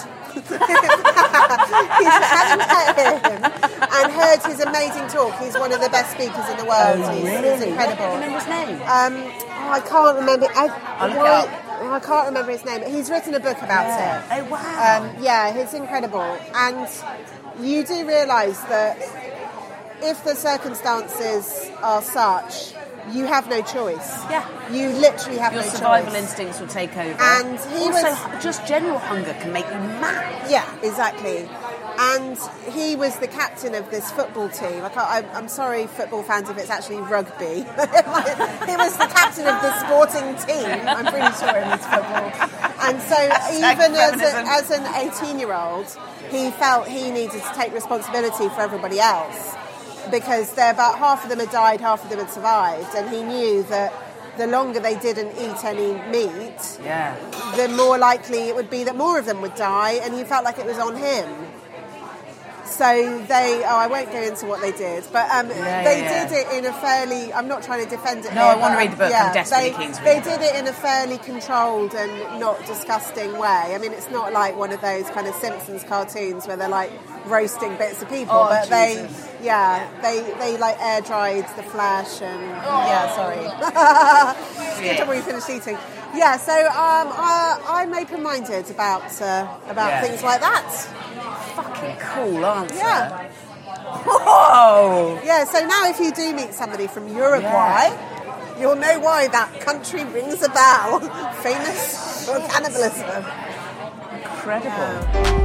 Having met him and heard his amazing talk, he's one of the best speakers in the world. He's incredible. Do you remember his name? I can't remember. I can't remember his name. He's written a book about it. Oh, wow. It's incredible. And you do realise that if the circumstances are such, you have no choice. Yeah. You literally have no choice. Your survival instincts will take over. And just general hunger can make you mad. Yeah, exactly. And he was the captain of this football team. I'm sorry, football fans, if it's actually rugby. He was the captain of the sporting team. I'm pretty sure it was football. And so even as an 18-year-old, he felt he needed to take responsibility for everybody else, because about half of them had died, half of them had survived, and he knew that the longer they didn't eat any meat, the more likely it would be that more of them would die, and he felt like it was on him. So I won't go into what they did, but they did it in a fairly, I'm not trying to defend it. No, I want to read the book, I'm desperately keen to read They did it in a fairly controlled and not disgusting way. I mean, it's not like one of those kind of Simpsons cartoons where they're like roasting bits of people, but Jesus. they like air dried the flesh and, sorry. Good job when you finished eating. Yeah, so I'm open-minded about things like that. Fucking cool answer. Yeah. Whoa! Yeah, so now if you do meet somebody from Uruguay, you'll know why that country rings a bell. Famous for cannibalism. Incredible.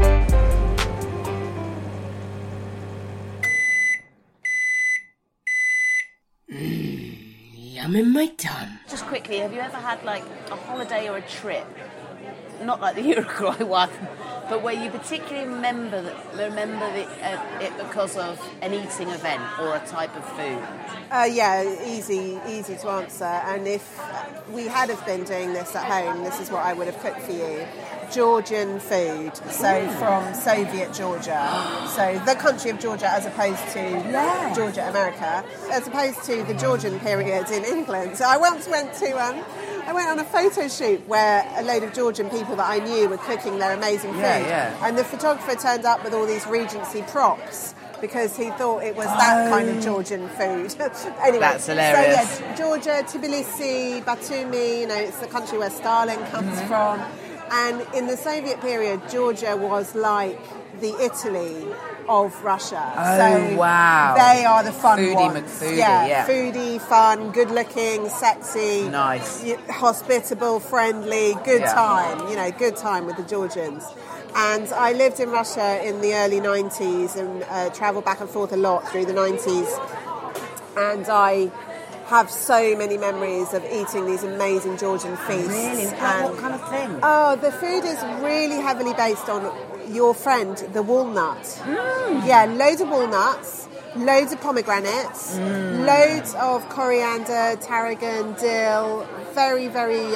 Yum in my tum. Just quickly, have you ever had like a holiday or a trip? Not like the Uruguay one, but where you particularly remember it because of an eating event or a type of food? Easy to answer. And if we had have been doing this at home, this is what I would have cooked for you. Georgian food, so from Soviet Georgia, so the country of Georgia as opposed to Georgia, America, as opposed to the Georgian period in England. So I once went on a photo shoot where a load of Georgian people that I knew were cooking their amazing food, and the photographer turned up with all these Regency props because he thought it was that kind of Georgian food. Anyway, that's hilarious. So Georgia, Tbilisi, Batumi, it's the country where Stalin comes from. And in the Soviet period, Georgia was like the Italy of Russia. Oh, wow. They are the fun Foodie ones. McFoodie, Foodie, fun, good-looking, sexy. Nice. Hospitable, friendly, good time. Good time with the Georgians. And I lived in Russia in the early 90s and travelled back and forth a lot through the 90s. And I have so many memories of eating these amazing Georgian feasts. Really? What kind of thing? Oh, the food is really heavily based on your friend, the walnut. Yeah, loads of walnuts, loads of pomegranates, loads of coriander, tarragon, dill, very, very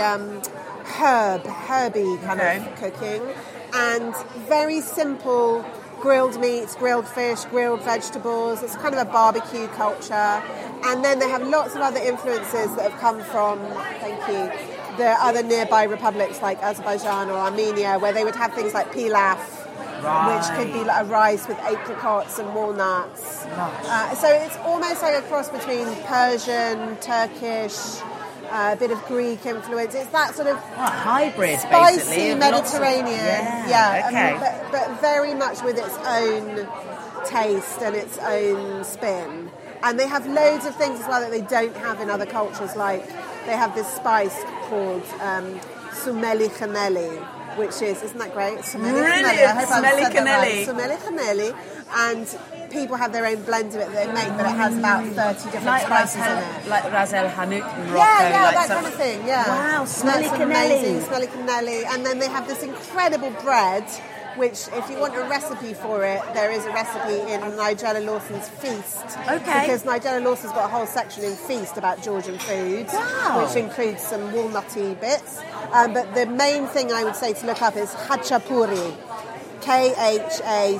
herby kind of cooking, and very simple grilled meats, grilled fish, grilled vegetables. It's kind of a barbecue culture. And then they have lots of other influences that have come from, the other nearby republics like Azerbaijan or Armenia, where they would have things like pilaf, which could be like a rice with apricots and walnuts. So it's almost like a cross between Persian, Turkish, a bit of Greek influence. It's that sort of hybrid, spicy basically, Mediterranean, but very much with its own taste and its own spin. And they have loads of things as well that they don't have in other cultures. Like they have this spice called sumeli khaneli, which isn't that great? Sumeli khaneli. I hope I've said that right. Sumeli khaneli, and people have their own blend of it that they make, but it has about 30 different spices in it. Like Ras El Hanout in Morocco. That kind of thing, Wow, smelly amazing, smelly khaneli. And then they have this incredible bread, which, if you want a recipe for it, there is a recipe in Nigella Lawson's Feast. Okay. Because Nigella Lawson's got a whole section in Feast about Georgian food, which includes some walnutty bits. But the main thing I would say to look up is khachapuri. Khachapuri,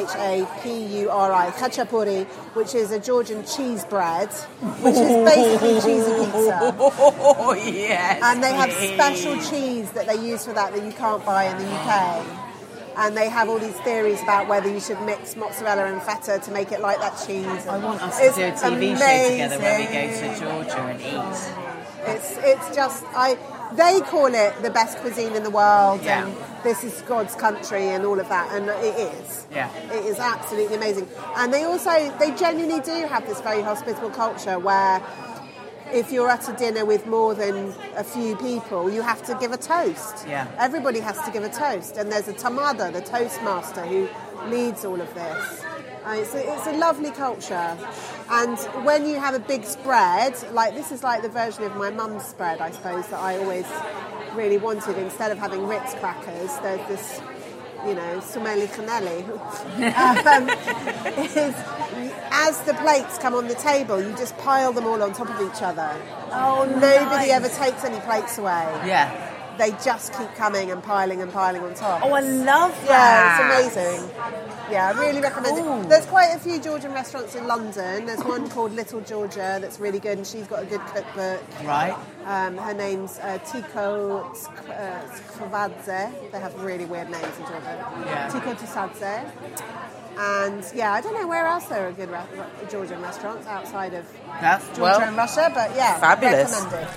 khachapuri, which is a Georgian cheese bread, which is basically cheesy pizza. Oh, yes. And they have special cheese that they use for that you can't buy in the UK. And they have all these theories about whether you should mix mozzarella and feta to make it like that cheese. I want us to do a TV show together where we go to Georgia and eat. It's just, they call it the best cuisine in the world, and this is God's country and all of that, and it is. Yeah. It is absolutely amazing. And they genuinely do have this very hospitable culture where if you're at a dinner with more than a few people, you have to give a toast. Yeah. Everybody has to give a toast. And there's a tamada, the toastmaster, who leads all of this. It's a lovely culture. And when you have a big spread, like this is like the version of my mum's spread, I suppose, that I always really wanted. Instead of having Ritz crackers, there's this, sumeli khaneli. As the plates come on the table, you just pile them all on top of each other. Oh, Nobody ever takes any plates away. Yeah. They just keep coming and piling on top. Oh, I love that. Yeah, it's amazing. Yeah, I really recommend it. There's quite a few Georgian restaurants in London. There's one called Little Georgia that's really good, and she's got a good cookbook. Right. Her name's Tiko Skvadze. They have really weird names in Georgia. Yeah. Tiko Tsadze. And I don't know where else there are good Georgian restaurants outside of Georgia and Russia, but fabulous. Recommended.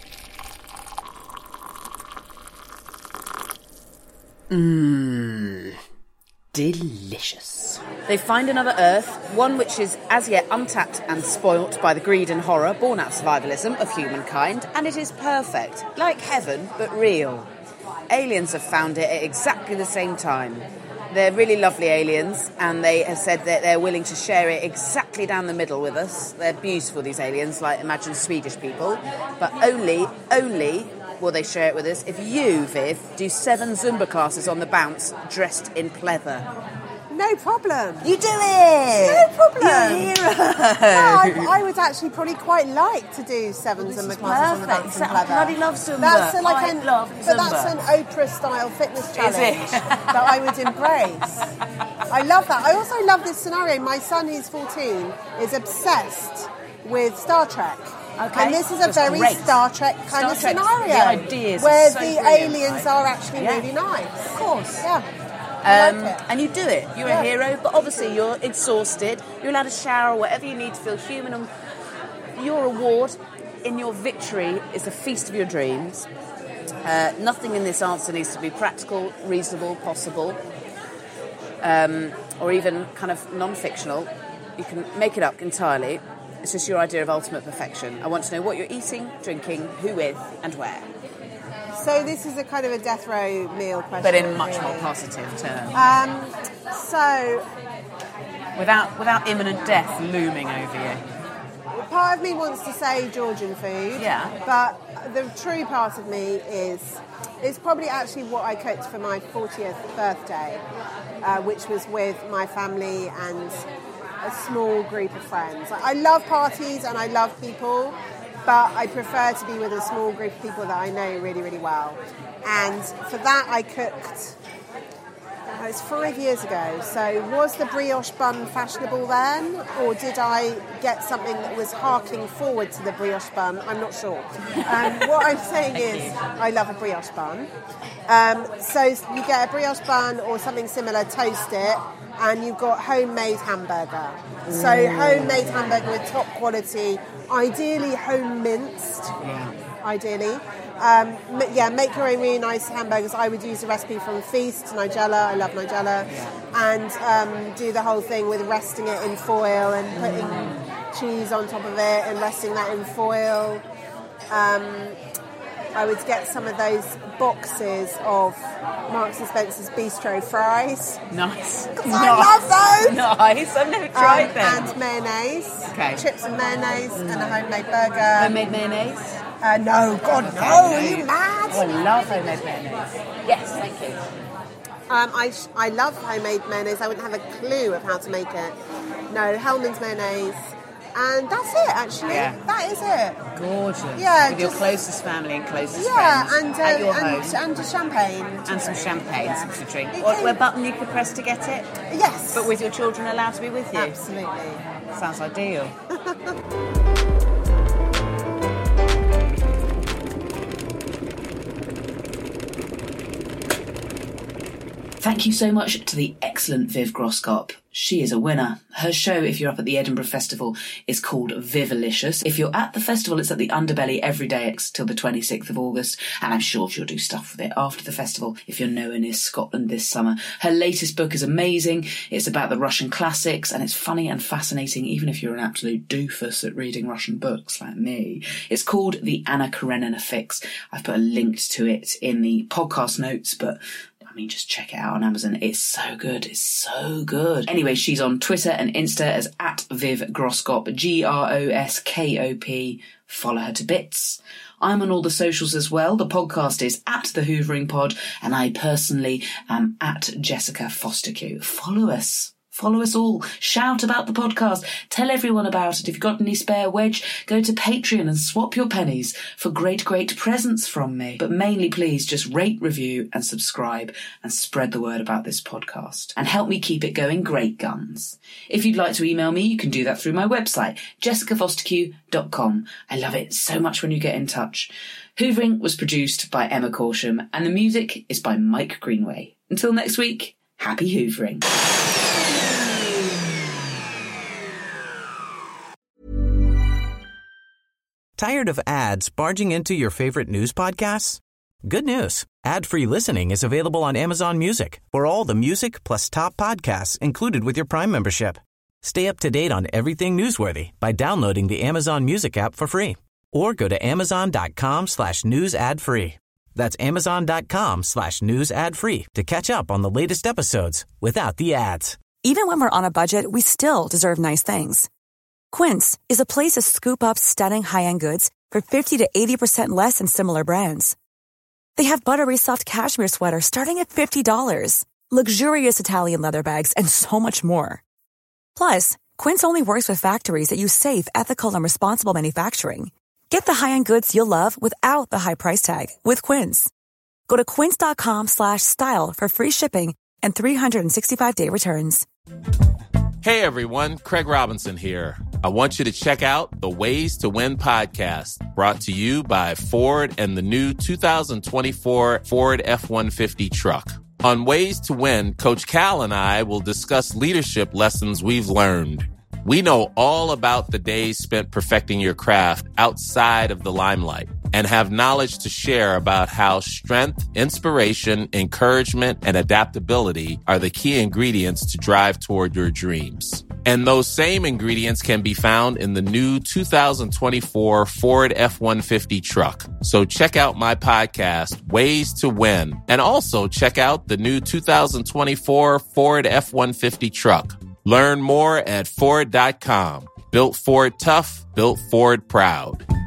Delicious. They find another Earth, one which is as yet untapped and spoilt by the greed and horror born out survivalism of humankind, and it is perfect, like heaven, but real. Aliens have found it at exactly the same time. They're really lovely aliens, and they have said that they're willing to share it exactly down the middle with us. They're beautiful, these aliens, like imagine Swedish people, but only will they share it with us, if you, Viv, do 7 Zumba classes on the bounce dressed in pleather. No problem. You do it! No problem. You're a hero. No, I would actually probably quite like to do 7 Zumba classes on the bounce in I pleather. bloody love Zumba. That's I love Zumba. But that's an Oprah-style fitness challenge that I would embrace. I love that. I also love this scenario. My son, who's 14, is obsessed with Star Trek. Okay. And this is a very great. Star Trek kind of Star Trek, scenario. the ideas where are so the brilliant, aliens right? are actually really nice. Of course. Yeah. I like it. And you do it. You're a hero, but obviously you're exhausted. You're allowed to shower or whatever you need to feel human. And your reward in your victory is the feast of your dreams. Nothing in this answer needs to be practical, reasonable, possible, or even kind of non-fictional. You can make it up entirely. It's just your idea of ultimate perfection. I want to know what you're eating, drinking, who with, and where. So this is a kind of a death row meal question. But in much more positive terms. So Without imminent death looming over you. part of me wants to say Georgian food. Yeah. But the true part of me is probably actually what I cooked for my 40th birthday, which was with my family and a small group of friends. I love parties and I love people, but I prefer to be with a small group of people that I know really, really well. And for that I cooked, it's 5 years ago, so was the brioche bun fashionable then, or did I get something that was harking forward to the brioche bun? I'm not sure. What I'm saying is I love a brioche bun. So you get a brioche bun or something similar, toast it, and you've got homemade hamburger. So homemade hamburger with top quality, ideally home minced. Yeah. Ideally. Make your own really nice hamburgers. I would use the recipe from Feast, Nigella. I love Nigella. And do the whole thing with resting it in foil and putting cheese on top of it and resting that in foil. I would get some of those boxes of Marks and Spencer's Bistro fries. Nice. I love those! Nice. I've never tried them. And mayonnaise. Okay. Chips and mayonnaise and a homemade burger. Homemade mayonnaise? No, God, no. Are you mad? Oh, I love homemade mayonnaise. Yes, thank you. I love homemade mayonnaise. I wouldn't have a clue of how to make it. No, Hellman's mayonnaise. And that's it, actually. Yeah. That is it. Gorgeous. Yeah, with your closest family and closest yeah, friends at your home. and a champagne. And some champagne to drink. It Where button you could press to get it? Yes. But with your children allowed to be with you? Absolutely. Sounds ideal. Thank you so much to the excellent Viv Groskop. She is a winner. Her show, if you're up at the Edinburgh Festival, is called Vivalicious. If you're at the festival, it's at the Underbelly every day till the 26th of August, and I'm sure she'll do stuff with it after the festival if you're nowhere near Scotland this summer. Her latest book is amazing. It's about the Russian classics, and it's funny and fascinating, even if you're an absolute doofus at reading Russian books like me. It's called The Anna Karenina Fix. I've put a link to it in the podcast notes, but just check it out on Amazon. It's so good. It's so good. Anyway, she's on Twitter and Insta as @VivGroskop, GROSKOP. Follow her to bits. I'm on all the socials as well. The podcast is @The Hoovering Pod, and I personally am @Jessica Fosterq. Follow us. Follow us all. Shout about the podcast. Tell everyone about it. If you've got any spare wedge, go to Patreon and swap your pennies for great, great presents from me. But mainly, please, just rate, review and subscribe and spread the word about this podcast. And help me keep it going great guns. If you'd like to email me, you can do that through my website, jessicafosterq.com. I love it so much when you get in touch. Hoovering was produced by Emma Corsham and the music is by Mike Greenway. Until next week, happy hoovering. Tired of ads barging into your favorite news podcasts? Good news. Ad-free listening is available on Amazon Music for all the music plus top podcasts included with your Prime membership. Stay up to date on everything newsworthy by downloading the Amazon Music app for free or go to amazon.com/news ad free. That's amazon.com/news ad free to catch up on the latest episodes without the ads. Even when we're on a budget, we still deserve nice things. Quince is a place to scoop up stunning high-end goods for 50 to 80% less than similar brands. They have buttery soft cashmere sweaters starting at $50, luxurious Italian leather bags, and so much more. Plus, Quince only works with factories that use safe, ethical, and responsible manufacturing. Get the high-end goods you'll love without the high price tag with Quince. Go to quince.com/style for free shipping and 365-day returns. Hey everyone, Craig Robinson here. I want you to check out the Ways to Win podcast, brought to you by Ford and the new 2024 Ford F-150 truck. On Ways to Win, Coach Cal and I will discuss leadership lessons we've learned. We know all about the days spent perfecting your craft outside of the limelight and have knowledge to share about how strength, inspiration, encouragement, and adaptability are the key ingredients to drive toward your dreams. And those same ingredients can be found in the new 2024 Ford F-150 truck. So check out my podcast, Ways to Win, and also check out the new 2024 Ford F-150 truck. Learn more at Ford.com. Built Ford tough, built Ford proud.